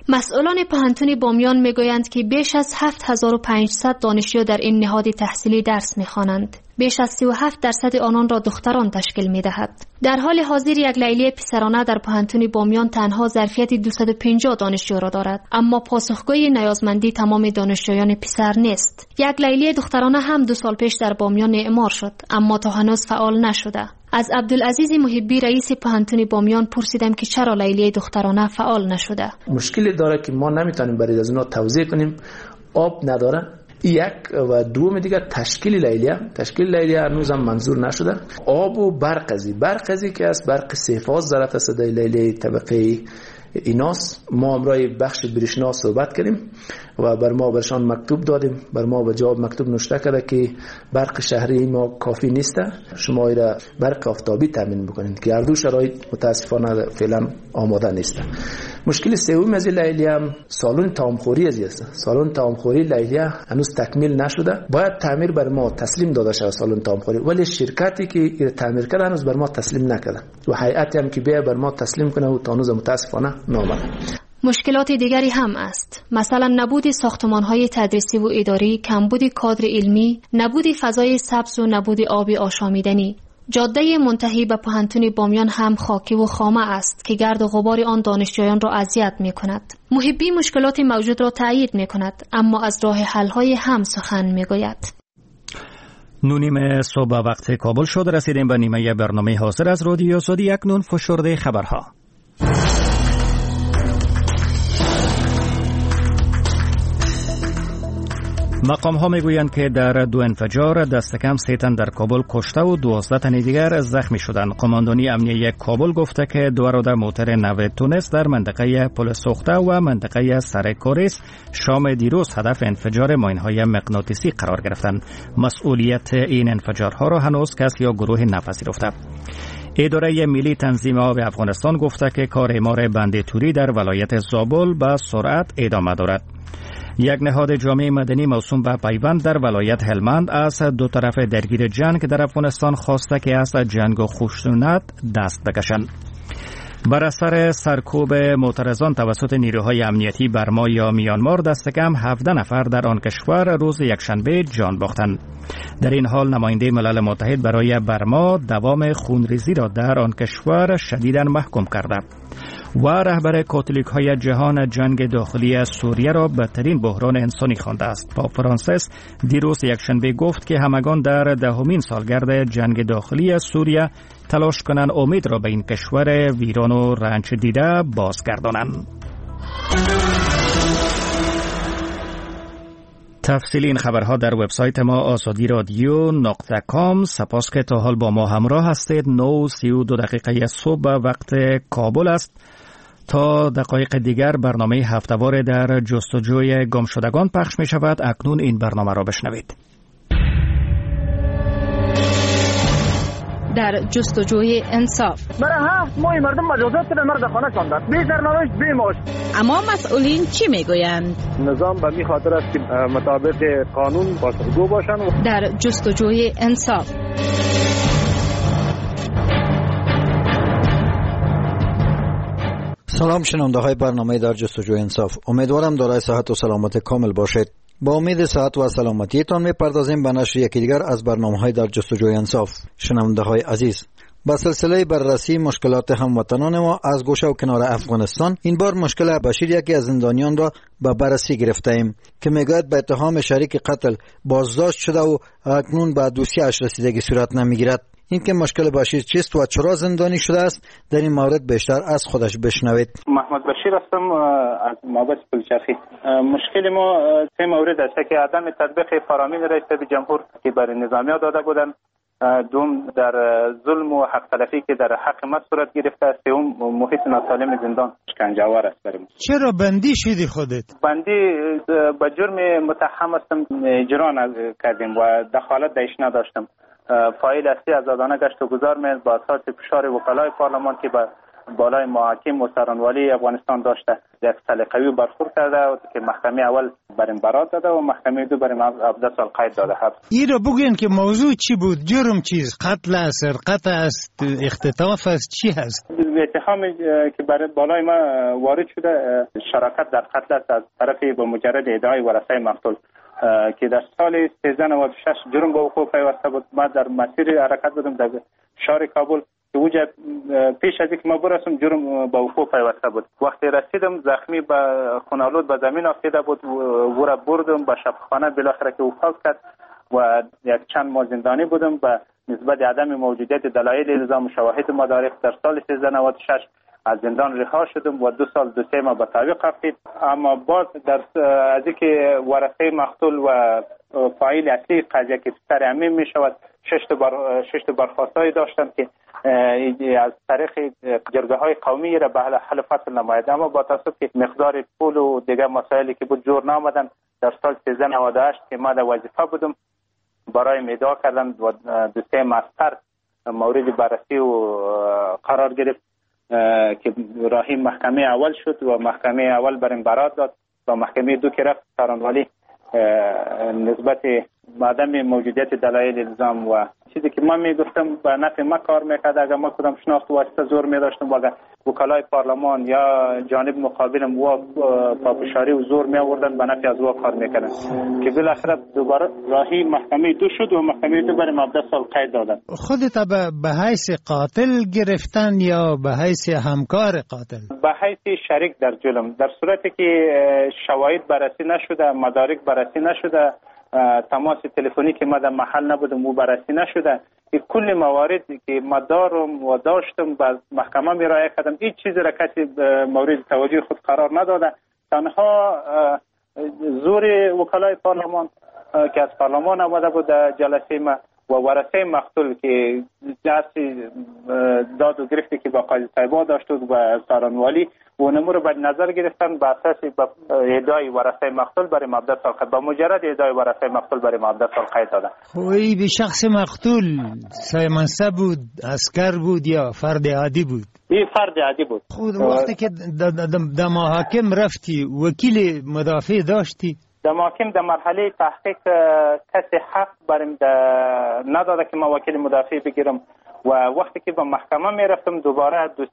مسئولان پانتون بامیان میگویند که بیش از 7500 دانشجو در این نهاد تحصیلی درس میخوانند. بیش از 37% آنان را دختران تشکیل میدهد. در حال حاضر یک لیلی پسرانه در پانتون بامیان تنها ظرفیت 250 دانشجو را دارد، اما پاسخگوی نیازمندی تمام دانشجویان پسر نیست. یک لیلی دخترانه هم 2 سال پیش در بامیان اعمار شد، اما تا هنوز فعال نشده. از عبدالعزیز محبی رئیس پانتون بامیان پرسیدم که چرا لیلی دخترانه فعال نشده. مشکلی داره که ما نمیتونیم برای از اونا توضیح کنیم. آب نداره. یک و دوم دیگه تشکیل لیلیه هنوز هم منظور نشده. آب و برقی که از برق 3 فاز ضرورت است در لیلیه طبقه ایناس. ما امروز بخش برشنا صحبت کردیم و برشان مکتوب دادیم. بر ما به جواب مکتوب نوشته کرده که برق شهری ما کافی نیست، شما ایره برق آفتابی تامین بکنید که هر دو شرایط متاسفانه فعلا آماده نیست. مشکل سوم از لیلیه هم سالن طعامخوری است. سالن طعامخوری لیلیه هنوز تکمیل نشده، باید تعمیر بر ما تسلیم داده شود سالن طعامخوری، ولی شرکتی که این تعمیر کرده هنوز بر ما تسلیم نکرده و هیئتی هم که بیا بر ما تسلیم کنه و تا هنوز متاسفانه نامده. مشکلات دیگری هم است، مثلا نبود ساختمان‌های تدریسی و اداری، کمبود کادر علمی، نبود فضای سبز و نبود آب آشامیدنی. جاده منتهی به پانتون بامیان هم خاکی و خامه است که گرد و غبار آن دانشجویان را اذیت می‌کند. محبی مشکلات موجود را تایید می‌کند، اما از راه حل‌های هم سخن می‌گوید. نونیم صبح وقت کابل شد، رسیدیم به نیمه برنامه حاضر از رادیو آزادی. اکنون فشرده خبرها. مقام ها میگویند که در 2 انفجار دست کم 3 تن در کابل کشته و 12 تن دیگر زخمی شدند. قماندانی امنیه کابل گفته که 2 رادار موتر نو تونس در منطقه پل سوخته و منطقه سر کوریس شام دیروز هدف انفجار ماین‌های مغناطیسی قرار گرفتند. مسئولیت این انفجارها را هنوز کسی یا گروه نپذیرفته. اداره ملی تنظیم آب افغانستان گفته که کار اعمار بند توری در ولایت زابل به سرعت ادامه دارد. یک نهاد جامعه مدنی موسوم به پیوند در ولایت هلمند از 2 طرف درگیر جنگ در افغانستان خواسته که از جنگ و خشونت دست بکشند. بر اثر سرکوب معترضان توسط نیروهای امنیتی برما یا میانمار دست کم 17 نفر در آن کشور روز یکشنبه جان باختند. در این حال نماینده ملل متحد برای برما دوام خونریزی را در آن کشور شدیداً محکوم کرده و رهبر کاتولیک‌های جهان جنگ داخلی سوریه را بدترین بحران انسانی خوانده است. پاپ فرانسیس دیروز یکشنبه گفت که همگان در 10مین سالگرد جنگ داخلی سوریه تلاش کنند امید را به این کشور ویران و رنج دیده بازگردانند. تفصیل این خبرها در وبسایت ما azadi.radio.com. سپاس که تا حال با ما همراه هستید. 9:32 صبح وقت کابل است. تا دقایق دیگر برنامه هفته‌وار در جستجوی گمشدگان پخش می شود. اکنون این برنامه را بشنوید. در جستجوی انصاف. برای 7 ماه مردم مجازات به مرد خانه کندند. بی سرنوشت بی معاش. اما مسئولین چی میگویند؟ نظام به می خاطر است که مطابق قانون پاسخگو باشند. در جستجوی انصاف. سلام شنونده های برنامه در جستجوی انصاف. امیدوارم دارای صحت و سلامت کامل باشید. با امید صحت و سلامتیتان میپردازیم به نشر یکی دیگر از برنامه‌های در جستجوی انصاف. شنونده های عزیز، با سلسله بررسی مشکلات هموطنان ما از گوشه و کنار افغانستان، این بار مشکل بشیر یکی از زندانیان را به بررسی گرفته ایم که میگوید به اتهام شریک قتل بازداشت شده و اکنون به دوسیه‌اش رسیدگی صورت نمیگیرد. این که مشکل بشیر چیست و چرا زندانی شده است، در این مورد بیشتر از خودش بشنوید. محمد بشیر هستم از مابس پلچرخی. مشکل ما 3 مورد است که عدم تطبیق فرامین رئیس جمهور که برای نظامیان داده بودند، دوم در ظلم و حق تلفی که در حق ما صورت گرفته است، سوم محیط ناسالم زندان شکنجه‌آور است برای ما. چرا بندی شدی خودت؟ بندی به جرم متهم هستم، اجرا کردیم و دخالت درش نداشتم. فایل اصلی آزادانه گشت و گذار می‌اند با اساس فشار وکلای پارلمان که به بالای محاکم و سرانوالی افغانستان داشته یک سلیقه‌ای برخورد کرده که محکمه اول بریم برات داده و محکمه دو بریم 17 سال قید داده. این رو بگوین که موضوع چی بود؟ جرم چیست؟ قتل است، سرقت است، اختطاف است، چی هست؟ اتهامی که برای بالای ما وارد شده شراکت در قتل است از طرف با مجرد ادعای ورثه مقتول که در سال 1396 جرم به وقوع پیوسته بود. ما در مسیر حرکت بودم در شهر کابل که اوجا پیش از اینکه ما برسم جرم به وقوع پیوسته بود. وقتی رسیدم زخمی به خونالود به زمین افتاده بود و را بردم به شفاخانه، بالاخره که وفات کرد و یک چند ماه زندانی بودم به نسبت عدم موجودیت دلایل الزام و شواهد مدارک. در سال 1396 از زندان رها شدم و 2 سال 2-3 ماه به تعویق رفتید. اما باز در از اینکه ورثه مقتول و فاعل اصلی قضیه که پسر عمیم می شود 6 برخواستایی داشتند که از طریق جرگه های قومی را به حل فصل نماید، اما با تاسف که مقدار پول و دیگر مسائلی که بود جور نامدن. در سال 1398 که ما در وظیفه بودم برای ادعا کردن و 2-3 مستر مورد بررسی و قرار گرفت که راهی محکمه اول شد و محکمه اول بریم برات داد و محکمه دو که رفت سرانوالی نسبت عدم موجودیت دلایل الزام و چیزی که من میگفتم به نفع ما کار میکرد. اگر ما کدام شناخت و واسطه زور میداشتم و اگر وکلای پارلمان یا جانب مقابلم و پافشاری و زور می آوردن به نفع از او کار میکردن که بالاخره دوباره راهی محکمه دو شد و محکمه دو برای 17 سال قید دادن. خودت به حیث قاتل گرفتن یا به حیث همکار قاتل؟ به حیث شریک در جرم، در صورتی که شواهد بررسی نشده، مدارک بررسی نشده، تماس تلفنی که ما در محل نبودم و بررسی نشده، کل مواردی که ما دارم و داشتم به محکمه می رعایت کردم، هیچ چیزی را کسی مورد توجه خود قرار نداده. تنها زور وکلای پارلمان که از پارلمان آمده بود در جلسه ما و ورثه مقتول که جلسه داد و گرفتی که با قاضی طیبا داشت و سارانوالی و نمو رو به نظر گرفتن به اساس ادعای ورثه مقتول برای 17 سال قید، با مجرد ادعای ورثه مقتول برای 17 سال قید دادن. خوی به شخص مقتول سایمنسه بود، عسکر بود یا فرد عادی بود؟ این فرد عادی بود. خود وقتی که در محاکم رفتی وکیل مدافع داشتی؟ در محاکم در مرحله تحقیق کسی حق بریم نداده که ما وکیل مدافع بگیرم و وقتی که به محکمه می رفتم دوباره 2-3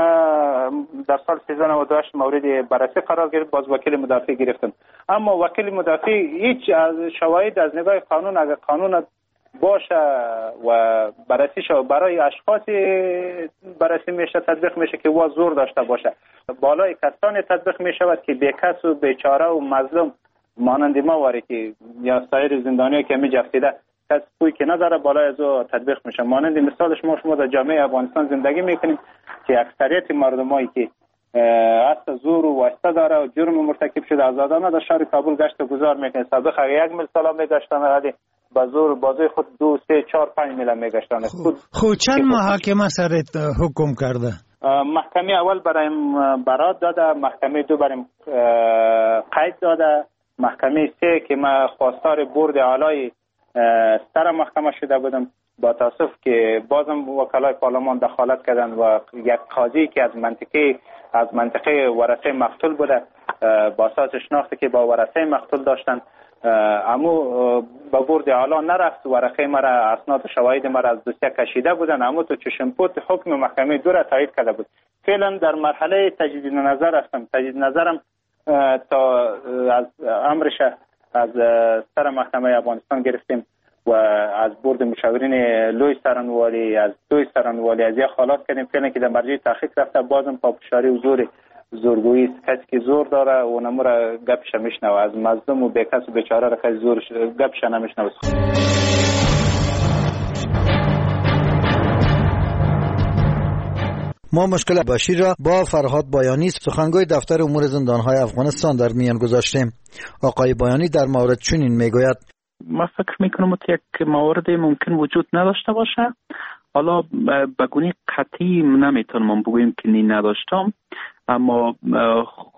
در سال 1398 مورد بررسی قرار گرفت، باز وکیل مدافع گرفتم. اما وکیل مدافع هیچ از شواهد از نگاه قانون اگر قانون باشه و بررسی شو برای اشخاصی بررسی میشه تطبیق میشه که وا زور داشته باشه، بالای کسانی تطبیق میشود که بیکس و بیچاره و مظلوم مانند ما واره که یا سایر زندانی‌ها که می جفتیده کس پوی که نداره بالای از او تطبیق میشه. مانند مثالش شما در جامعه افغانستان زندگی میکنیم که اکثریت مردمایی که اصلا زور و واسطه داره و جرم مرتکب شده آزادانه در شهر کابل گشت و گذار میکنه. سابق 1 میل سلام میگشتن ولی با زور بازوی خود 2 3 4 5 میل میگشتن. خود چند محاکمه سرت حکم کرده؟ محکمه اول برایم برات داده، محکمه دو برایم قید داده، محکمه 3 که ما خواستار برد اعلای سر محکمه شده بودم. با تاسف که بازم وکلای پارلمان دخالت کردن و یک قاضی که از منطقه ورثه مقتول بوده با اساس شناختی که با ورثه مقتول داشتن امو با برد اعلا نرفت. ورقه مرا اسناد شواهد مرا از دوسیه کشیده بودن امو تو چشمپوت حکم محکمه دو را تایید کرده بود. فعلا در مرحله تجدید نظر هستم. تجدید نظرم تا از امرش از سر محکمه افغانستان گرفتیم و از برد مشاورین لوی سرانوالی از دوی سرانوالی از یک خالات کردیم. فعلا که در مرجع تحقیق رفته بازم پافشاری و زورگویی کسی که زور داره و نمورا گپش میشنوه از مظلوم و بیکس و بیچاره را کسی زورش گپش نمیشنوه. ما مشکل بشیر را با فرهاد بایانی سخنگوی دفتر امور زندانهای افغانستان در میان گذاشتیم. آقای بایانی در مورد چنین میگوید: ما فکر میکنم که یک مورد ممکن وجود نداشته باشه. حالا به گونه قطعی نمیتونم بگویم که نداشتم، اما خب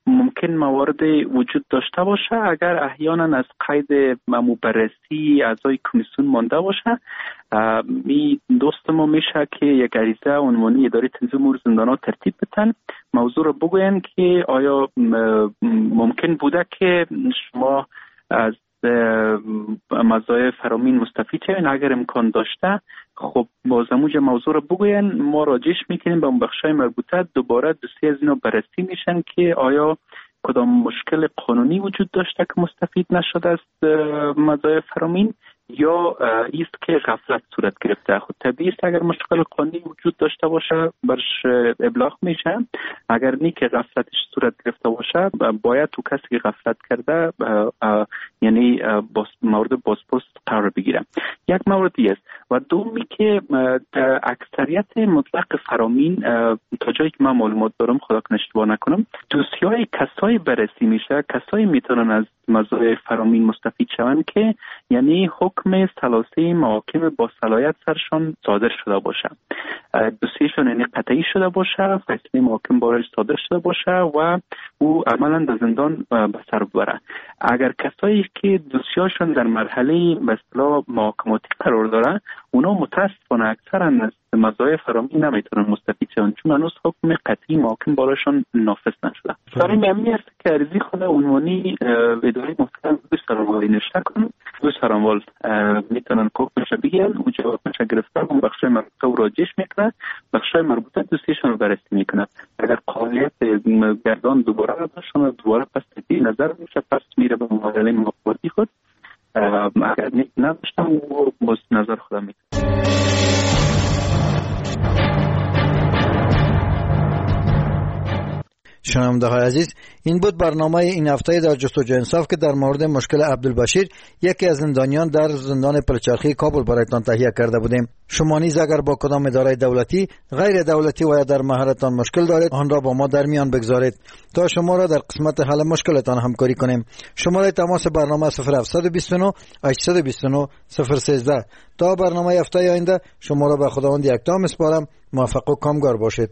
ممکن موارد وجود داشته باشه اگر احیانا از قید بررسی اعضای کمیسیون مانده باشه. می دوست ما میشه که یک عریضه عنوانی اداره تنظیم امور زندان‌ها ترتیب بدن، موضوع رو بگوین که آیا ممکن بوده که شما از مزایای فرامین مستفید شوین. اگر امکان داشته خب باز موضوع رو بگوین، ما راجعش میکنیم به اون بخشای مربوطه، دوباره دوستی از اینا بررسی میشن که آیا کدام مشکل قانونی وجود داشته که مستفید نشده از مزایای فرامین یا ایست که غفلت صورت گرفته. خود طبیعی است اگر مشکل قانونی وجود داشته باشه برش ابلاغ میشه، اگر نی که غفلتش صورت گرفته باشه باید تو کسی که غفلت کرده یعنی مورد بازپست قرار بگیره. یک موردی است و دومی که اکثریت مطلق فرامین تا جایی که من معلومات دارم، خدا کنه اشتباه نکنم، دوسیای کسایی بررسی میشه، کسایی میتونن از مزایای فرامین مستفید شوند که یعنی حکم ثلاثه محاکم با صلاحیت سرشان صادر شده باشه، دوسیشون یعنی قطعی شده باشه، فیصله محاکم بارش صادر شده باشه و او عملا در زندان به سر ببره. اگر کسایی که دوسیاشون در مرحله به اصطلاح محاکماتی قرار داره، اونا متاسفانه اکثرا از مزایای فرامین نمیتونن مستفید شون، چون هنوز حکم قطعی محاکم بارشان نافذ نشده. برای همین است که عرضی خود عنوانی اداره محترم دو سرانوالی نشته کنن، دو سرانوال میتونن حکمش بگیرن و جوابش گرفتن اون بخشای مربوطه و راجعش میکنن، بخشای مربوطه دوستیشون رو بررسی میکنن. اگر قابلیت گردان دوباره نداشتن دوباره پس تجدید نظر میشه، پس میره به معادله محاکماتی خود. اگر نداشتم و باز نظر خودم میکنم. شنونده‌های عزیز، این بود برنامه این هفته در جستجوی انصاف که در مورد مشکل عبدالبشیر، یکی از زندانیان در زندان پلچرخی کابل برایتان تهیه کرده بودیم. شما نیز اگر با کدام اداره دولتی، غیر دولتی و یا در محلتان مشکل دارید، آن را با ما در میان بگذارید تا شما را در قسمت حل مشکلتان همکاری کنیم. شماره تماس برنامه 0729 829 013. تا برنامه هفته آینده شما را به خداوند یکتا میسپارم. موفق و کامگار باشید.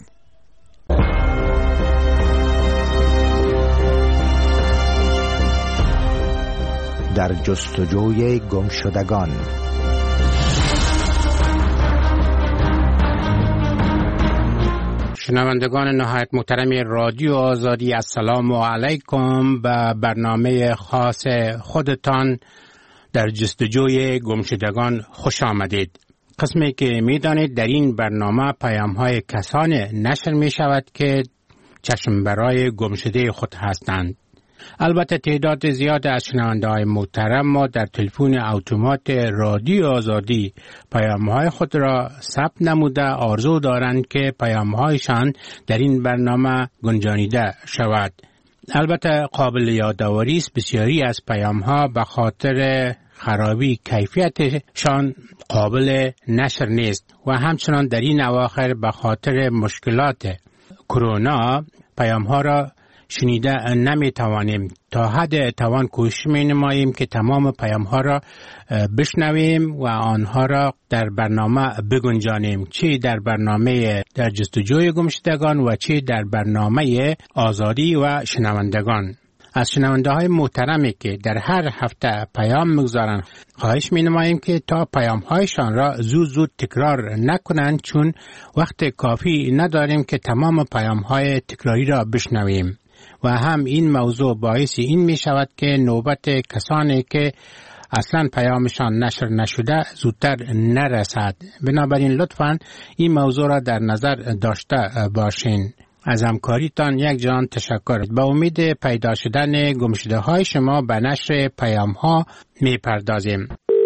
در جستجوی گمشدگان. شنوندگان نهایت محترم رادیو آزادی، السلام علیکم. به برنامه خاص خودتان در جستجوی گمشدگان خوش آمدید. قسمی که میدانید در این برنامه پیام‌های کسان نشر می شود که چشم برای گمشده خود هستند. البته تعداد زیاد از شنونده‌های محترم ما در تلفن اتومات رادیو آزادی پیام‌های خود را ثبت نموده آرزو دارند که پیام‌هایشان در این برنامه گنجانیده شود. البته قابل یادآوری است بسیاری از پیام‌ها به خاطر خرابی کیفیتشان قابل نشر نیست و همچنان در این اواخر به خاطر مشکلات کرونا پیام‌ها را شنیده نمی توانیم. تا حد توان کوشش می نماییم که تمام پیام ها را بشنویم و آنها را در برنامه بگنجانیم، چه در برنامه در جستجوی گمشدگان و چه در برنامه آزادی و شنوندگان. از شنونده های محترمی که در هر هفته پیام میگذارند خواهش می نماییم که تا پیام هایشان را زود تکرار نکنند، چون وقت کافی نداریم که تمام پیام های تکراری را بشنویم و هم این موضوع باعث این می شود که نوبت کسانی که اصلا پیامشان نشر نشده زودتر نرسد. بنابراین لطفاً این موضوع را در نظر داشته باشین. از همکاریتان یک جان تشکر. با امید پیدا شدن گمشده های شما به نشر پیام ها می پردازیم.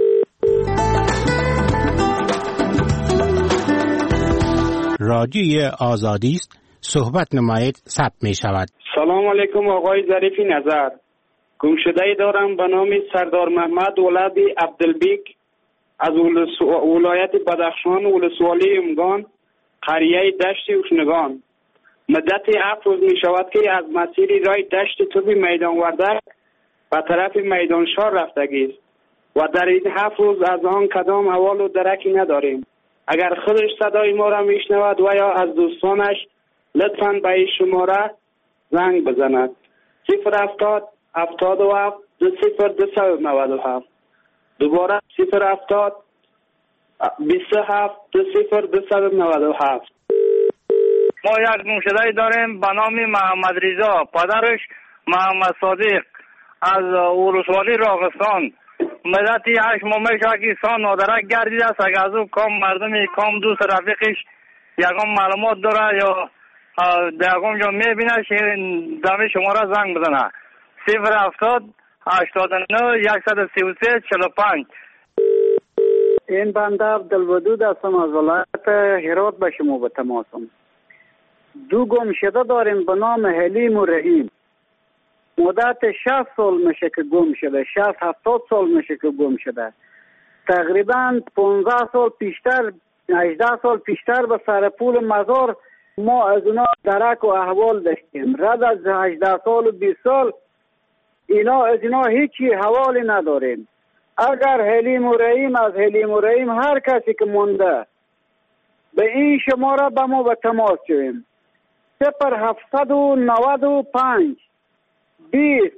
رادیوی آزادی است، صحبت نمایید، ثبت می شود. سلام علیکم آقای ظریفی نظر. گمشده دارم به نام سردار محمد ولد عبدالبیک از ولایت بدخشان، ولسوالی امگان، قریه دشت اوشنگان. مدت 7 روز می شود که از مسیر رای دشت توبی میدان وردک به طرف میدان شاه رفتگی است و در این 7 روز از آن کدام احوال و درکی نداریم. اگر خودش صدای ما را میشنود و یا از دوستانش لطفاً به این شماره زنگ بزند. 070 77 20297. دوباره 070 27 20297. ما یک گمشده داریم به نام محمد رضا، پدرش محمد صادق از ولسوالی راغستان. مدتی 8 ماه میشه که سان نادرک گردیده است. اگر از او کام مردمی کام دوست رفیقش یکم معلومات داره یا یکم جا میبینه دمی شما را زنگ بزنه. 070 89 133 45. این بنده عبدالودود هستم از ولایت هرات به شما به تماسم. دو گمشده داریم به نام حلیم و رحیم. مدت 60 سال میشه که گم شده، 60-70 سال میشه که گم شده. تقریبا 15 سال پیشتر 18 سال پیشتر به سر پول مزار ما از اونا درک و احوال داشتیم. رد از 18 سال و 20 سال از اینا هیچی حوالی نداریم. اگر حلیم و رحیم از حلیم و رحیم هر کسی که مونده به این شماره به ما به تماس شویم. 0795 20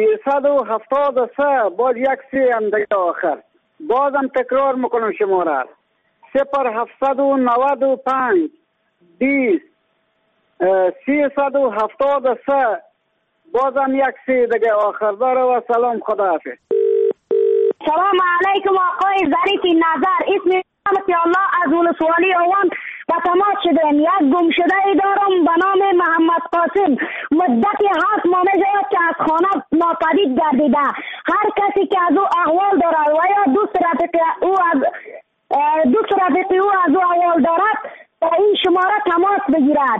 373 باز یک 3 هم دیگه آخر. بازم تکرار میکنم شماره 0795 20 373 بازم یک 3 دیگه آخر داره. و سلام، خداحافظ. سلام علیکم آقای ظریفی نظر، اسم الله از ولسوالی آوان با تماس شدیم. یک گمشده ای دارم به نام محمد قاسم. مدتی 7 ماه میشه که از خانه ناپدید گردیده. هر کسی که از او احوال داره و یا دوست رفیقی او از او احوال دارد با این شماره تماس بگیرد.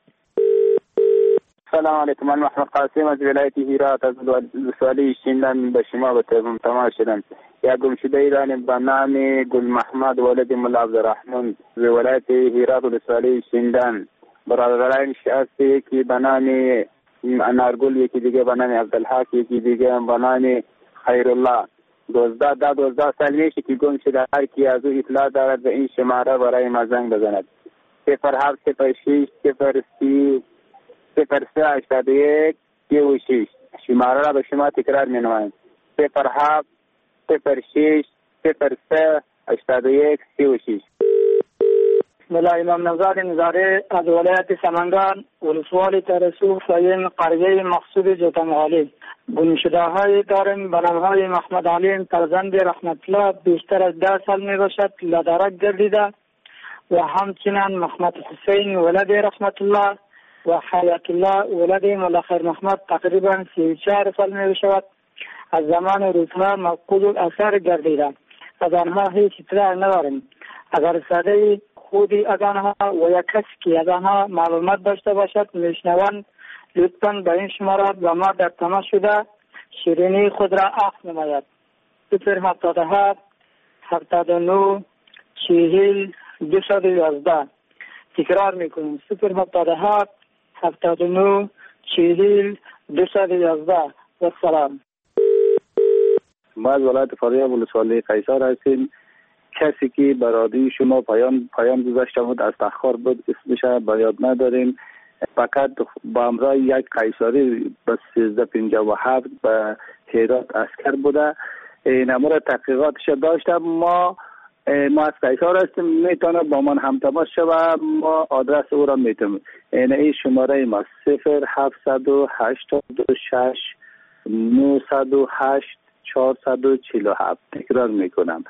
سلام علیکم، من محمد قاسم از ولایت هرات از ولسوالی شیندن به شما به تماس شدم. یک گمشده ای داریم به نام گل محمد ولد ملا عبدالرحمن از ولایت هرات ولسوالی شیندن. برادرانش هستی که به نام انارگل، یکی دیگه به نام عبدالحق، یکی دیگه به نام خیرالله. 12 سال میشه که گم شده. هر کی از او اطلاع دارد به این شماره برای ما زنگ بزند. 0706 03 81 36. شماره را به شما تکرار می نمایم. 07 06 03 81 36. ملا امام نژاد نظاره از ولایت سمنگان، ولسوالی ترسو فاین قریه مقصود جوتنغالی. گمشده های داریم به نام های محمد علیم فرزند رحمت الله، بیشتر از 10 سال می باشد لادرک گردیده. و همچنین محمد حسین ولد رحمت الله و حیات الله ولد ملا خیر محمد تقریبا 34 سال می باشد. از زمان روزها مفقود الاثر گردیده. از آنها هیچ اطلاع نداریم. اگر صدای خودی از آنها و یک کسی که از آنها معلومات داشته باشد میشنوند، لطفاً به این شماره با ما در تماس شده شیرینی خود را عفو نماید. 077 79 40 211. تکرار میکنیم 077 79 40 211. و سلام. ما از ولایت فاریاب ولسوالی قیصر هستیم. کسی که برادری شما پایان گذاشته بود از تأخیر بود، اسمش به یاد نداریم. فقط با همراه یک قیصری به 1357 به هرات عسکر بوده. این امور تحقیقاتش داشتم. ما از قیصر هستیم، میتونه با من هم تماس شود. ما آدرس او را میتونیم. این شماره ما 0786 908 447. تکرار میکنم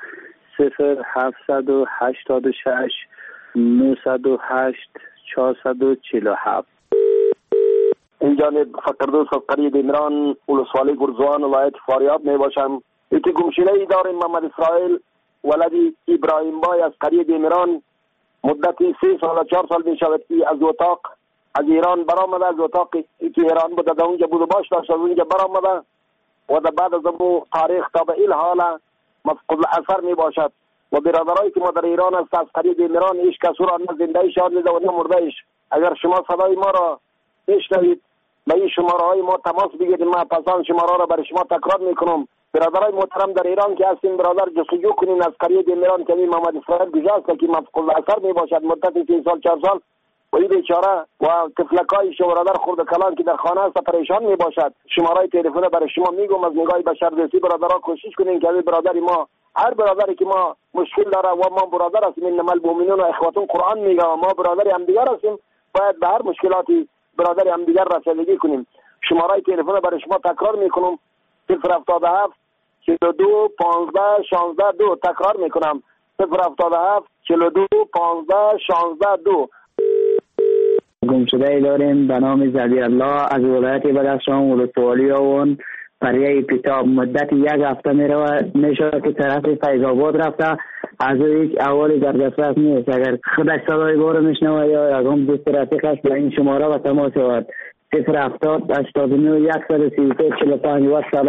0786 908 447. این جانب فقردوس از قریه دیمران ولسوالی گرزوان ولایت فاریاب می باشم. یکی گمشده ای داریم محمد اسرائیل ولدی ابراهیم بای از قریه دیمران. مدتی 3 سال و 4 سال می شود که از اتاق از ایران برآمده. از اتاقی که ایران بوده در اونجا بود و باش داشت، از اونجا برآمده و در بعد از اون تاریخ تا به این حال مفقود الاثر می باشد. و برادرایی که ما در ایران است از قریه دیمران هیچ کس را نه زنده شاد میده و نه مرده ایش. اگر شما صدای ما را بشنوید به این شماره های ما تماس بگیرید. ما پسان شماره را برای شما تکرار میکنم. برادرای محترم در ایران که هستین، برادر جستجو کنین از قریه دیمران که محمد اسرائیل گذشته که مفقود الاثر می باشد. مدت 3 سال 4 سال و این بیچاره و طفلکای برادر خرد کلان که در خانه است پریشان می باشد. شماره تلفن برای شما میگم، از نگاه بشردوستی برادرها کوشش کنین که برادر ما، هر برادری که ما مشکل داره و ما برادر هستیم، انما المؤمنون اخوة قرآن میگه و ما برادر هم دیگر هستیم، باید به هر مشکلاتی برادر هم دیگر رسیدگی کنیم. شماره تلفن برای شما تکرار میکنم 077 42 15 16 2. تکرار میکنم 077 42 15 16 2. گمشده داریم به نام زبی الله از ولایت بدخشان ولسوالی آون قریه پیتاب. مدت 1 هفته میشود که طرف فیض آباد رفته، از هیچ احوالی در دسترس نیست. اگر خودش صدای بارو میشنوه یا اگم دوست رفیقش به این شماره و تماس شود 070 89 133 45. و سلام.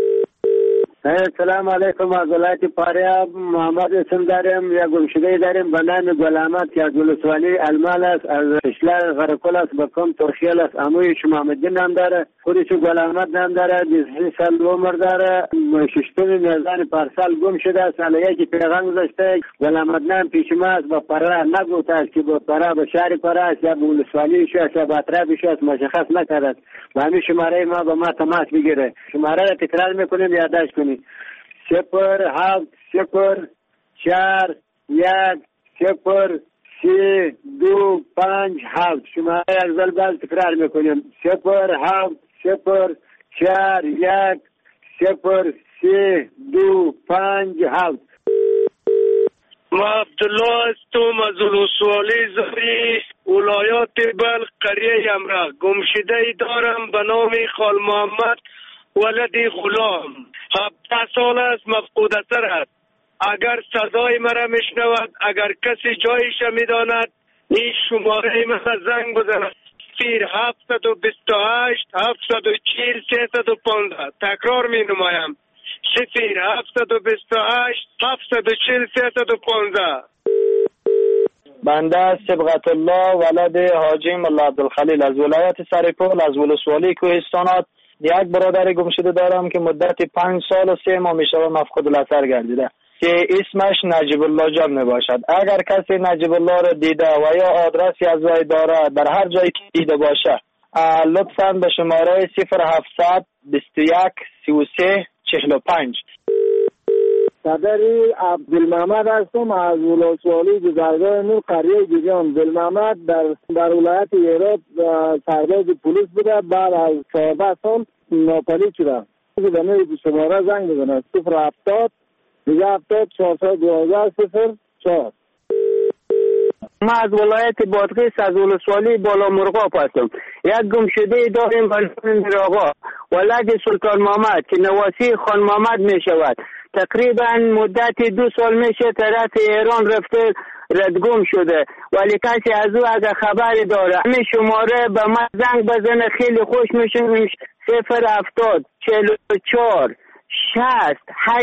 سلام علیکم. از ولایت فاریاب محمد اسم داریم. یک گمشده داریم به نام گل احمد که از ولسوالی المال است، از اشلال غرقل است، به کم ترخیل است. اموی شما محمد نام داره، خودش گل احمد نام داره، 23 سال عمر داره. ششتم میزان پارسال گم شده است. علیه که پیغام گذاشته گل احمد نام پیش ما است، با پره نگفته است که با پره به شهر پره است یا به ولسوالی شو یا به اطراف شو است، مشخص نکرده. و همین شماره ما به ما تماس بگیره. شماره را تکرار میکنیم یادداشت کنید. 07 0 4 1 0 3 2 5 7. شماره ارزال باز تکرار میکنیم 07 0 4 1 0 3 2 5 7. ما عبدالله هستم از ولسوالی زری ولایت بلخ قریه امرا. گمشده دارم به نام خال محمد ولد غلام. 17 سال است، مفقود اثر است. اگر صدای مرا میشنود، اگر کسی جایش میداند، این شماره مرا زنگ بزند 0728 740 315. تکرار می نمایم 0728 740 315. بنده صبغت الله ولد حاجی ملا عبدالخلیل از ولایت سرپل از ولسوالی کوهستانات. یک برادر گمشده دارم که مدت 5 سال و 3 ماه میشود مفقود الاثر گردیده که اسمش نجیب الله جان می باشد. اگر کسی نجیب الله را دیده و یا آدرسی از وی داره در هر جایی که دیده باشه، لطفاً به شماره 0700 21 33 45. صدری عبدالمحمد هستم از ولسوالی گذرگاه نور قریه گیجان. عبدالمحمد در ولایت هرات سرباز پلیس بوده، بعد از 14 سال ناپدید شده. به شماره زنگ بزنه 070 70 412 04. ما از ولایت بادغیس از ولسوالی بالا مرغاب هستم. یک گمشده داریم به نام میرآقا ولد سلطان محمد که نواسی خان محمد می شود. تقریبا مدت 2 سال میشه طرف ایران رفته ردگم شده، ولی کسی از او اگر خبری داره همین شماره به من زنگ بزنه خیلی خوش میشه. 070 44 60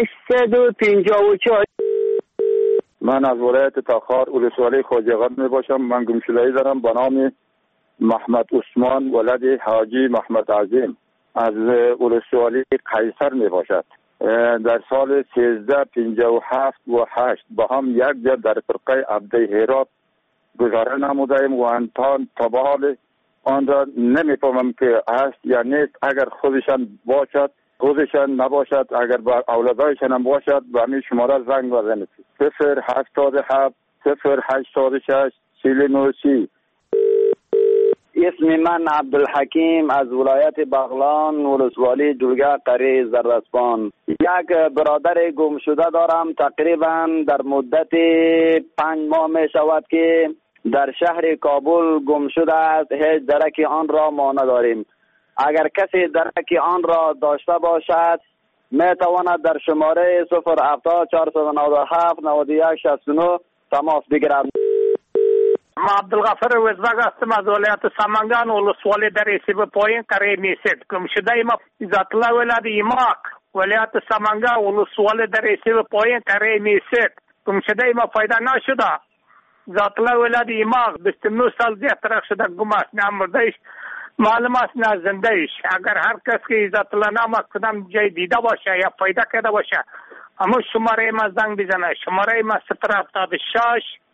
854. من از ولایت تاخار ولسوالی خوجقان می باشم. من گمشده‌ای دارم به نام محمد عثمان ولد حاجی محمد عظیم از ولسوالی قیصر می باشد. در سال 1357 و 8 با هم یک جا در فرقه عبده هرات گذاره نمودیم و انتان تبال آن را نمیفهمم که هست یا نیست. اگر خودشان باشد خودشان نباشد، اگر با اولادایشان هم باشد به همین شماره زنگ بزنید 087 086 49. اسم من عبدالحکیم از ولایت بغلان ولسوالی جلگه قریه زرسپان. یک برادر گم شده دارم، تقریبا در مدت 5 ماه می شود که در شهر کابل گم شده است. هیچ درک آن را ما نداریم. اگر کسی درک آن را داشته باشد می تواند در شماره 070 497 91 69 تماس بگیرد. ما عبدالغفر وزبگ هستم از ولایت سمنگان ولسوالی در اسیب پایین قریه میسید. گمشده ما ذات الله ولد ایماق ولایت سمنگان ولسوالی در اسیب پایین قریه میسید. گمشده ما پیدا نشده. ذات الله ولد ایماق 29 سال دیگه ترک شده، گم است، نه مردهش معلوم است نه زندهش. اگر هر کس که ذات الله نام کدام جای دیده باشه یا پیدا کرده باشه اما شماره ما زنگ بزنه. شماره ما 076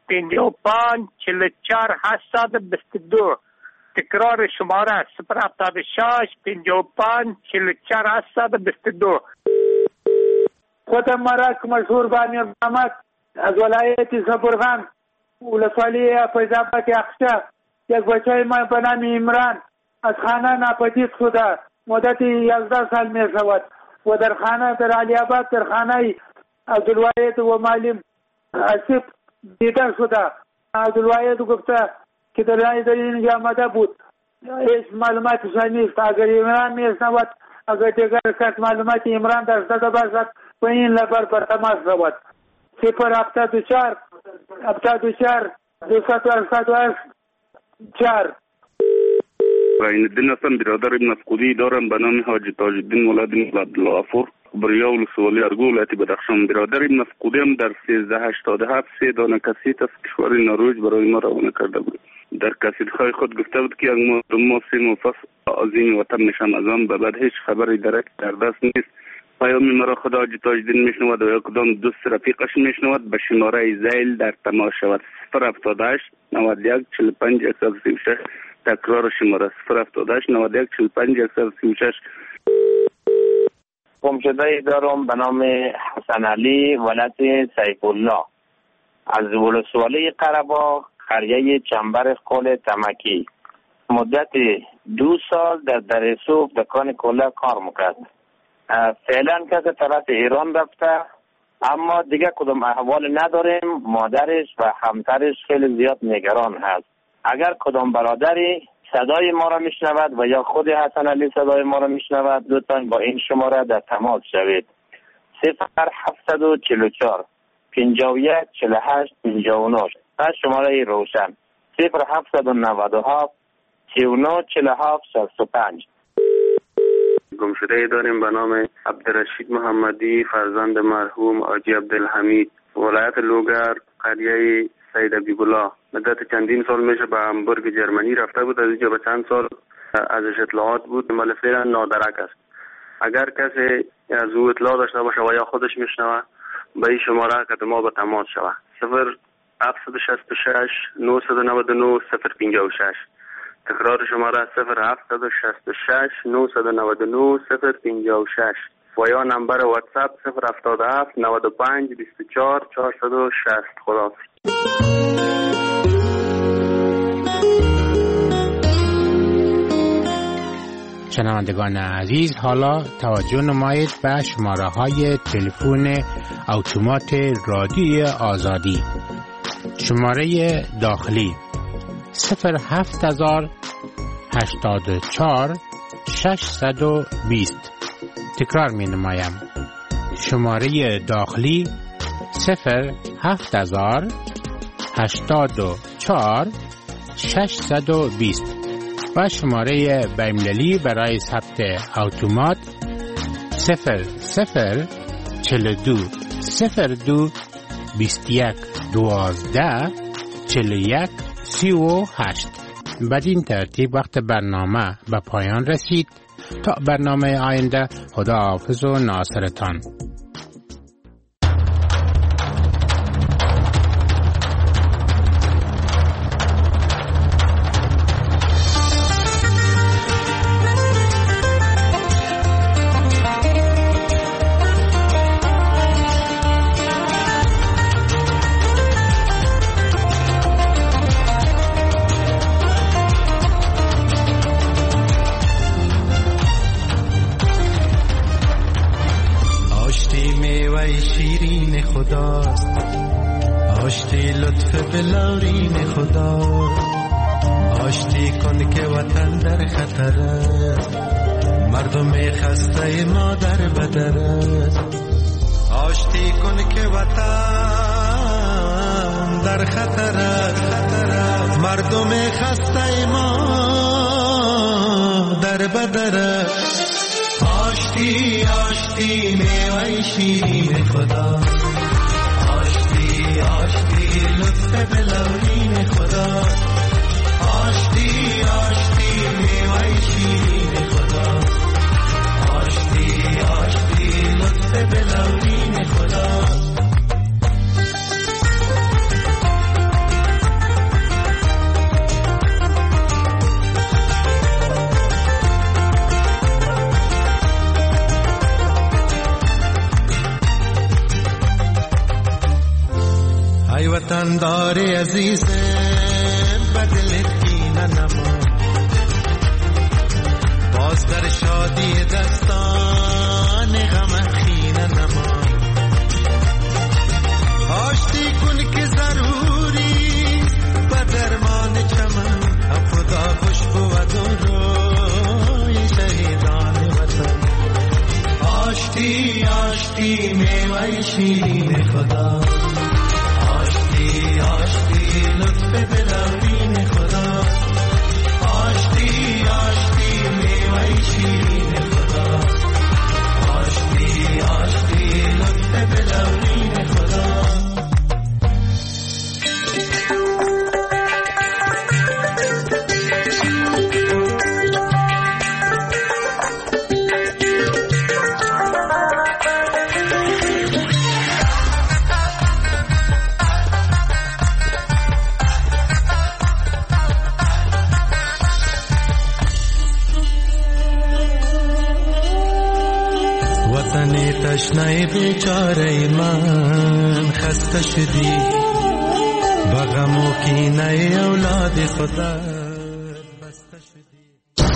55 44 822. تکرار شماره 076 55 44 822. خودم مرک مشهور بانی محمد از ولایت زبرغان ولسوالی فیض‌آباد اقصی. یک بچه ما به نام عمران از خانه ناپدید شده مدت 11 سال می شود و در خانه در علی آباد در خانه عبدالواحد و معلم حسیب دیده شده. عبدالواحد گفته که در اینجا آمده بود. هیچ معلومات نیست. اگر عمران میشنود، اگر دیگر کس معلومات عمران داشته باشد و این لبر بر تماس شود. 074 74 284. این الدین هستم، برادر مفقودی دارم به نام حاجی تاج الدین ولد عبدالغفور، بریا ولسوالی ارگو ولایت بدخشان. برادر مفقودی هم در 1387 3 دانه کسیت از کشور نروژ برای ما روانه کرده بود. در کسیت‌های خود گفته بود که ما 3 ماه از این وطن میشم، از آن به بعد هیچ خبری در دست نیست. پیام مرا خدا حاجی تاج الدین میشنود و یا کدام دوست رفیقش میشنود به شماره زیل در تماس شود 078 91 45 136. تکرار شماره 078 91 45 136. گمشده دارم به نام حسن علی ولد سیف الله از ولسوالی قره‌باغ قریه چنبر قل تمکی. مدت 2 سال در درسوف دکان کلا کار میکرد. فعلا که طرف ایران رفته، اما دیگه کدام احوال نداریم. مادرش و همسرش خیلی زیاد نگران هست. اگر کدام برادری صدای ما را میشنود و یا خود حسن علی صدای ما را میشنود، لطفاً با این شماره در تماس شوید. 0744 51 48 59. از شماره روشن 0797 39 47 65. گمشده داریم به نام عبدالرشید محمدی فرزند مرحوم حاجی عبدالحمید، ولایت لوگر، قریه سید عبیب‌الله. مدت چندین سال میشه به همبورگ جرمنی رفته بود. از اینجا به چند سال ازش اطلاعات بود، ولی فعلا نادرک است. اگر کسی از او اطلاع داشته باشه و یا خودش میشنوه، به این شماره که ما به تماس شوه 0766 999 056. تکرار شماره 0766 999 056 و یا نمبر واتساپ 077 95 24 460. خدا. شنوندگان عزیز، حالا توجه نمایید به شماره های تلفن اتومات رادیوی آزادی. شماره داخلی 07000 84 620. تکرار می نمایم. شماره داخلی 07000 84 620 و شماره بین‌المللی برای ثبت اتومات 0042 02 21 12 41 38. بدین ترتیب وقت برنامه به پایان رسید. تا برنامه آینده، خداحافظ و ناصرتان. آشتی لطف بلارین خدا، آشتی کن که وطن در خطر است، مردم خسته ما در بدر است. آشتی کن که وطن در خطر است، مردم خسته ما در بدر است. آشتی آشتی میوه شیرین خدا، آشتی لطف بلورین خدا، آشتی آشتی میوه شیرین خدا، آشتی آشتی لطف بلورین خدا. وطندار عزیز بدل کینه نما باز در شادی دستان غم خینه نما آشتی کن که ضروری به درمان چمن خدا خوش بود روی شهیدان وطن آشتی آشتی میوه شیرین خدا آشتی آشتی لطف دلارین خدا آشتی آشتی میوه شیرین خدا آشتی آشتی لطف دلارین خدا تشنه بیچاره من خسته شدی بغم و کینه اولاد خدا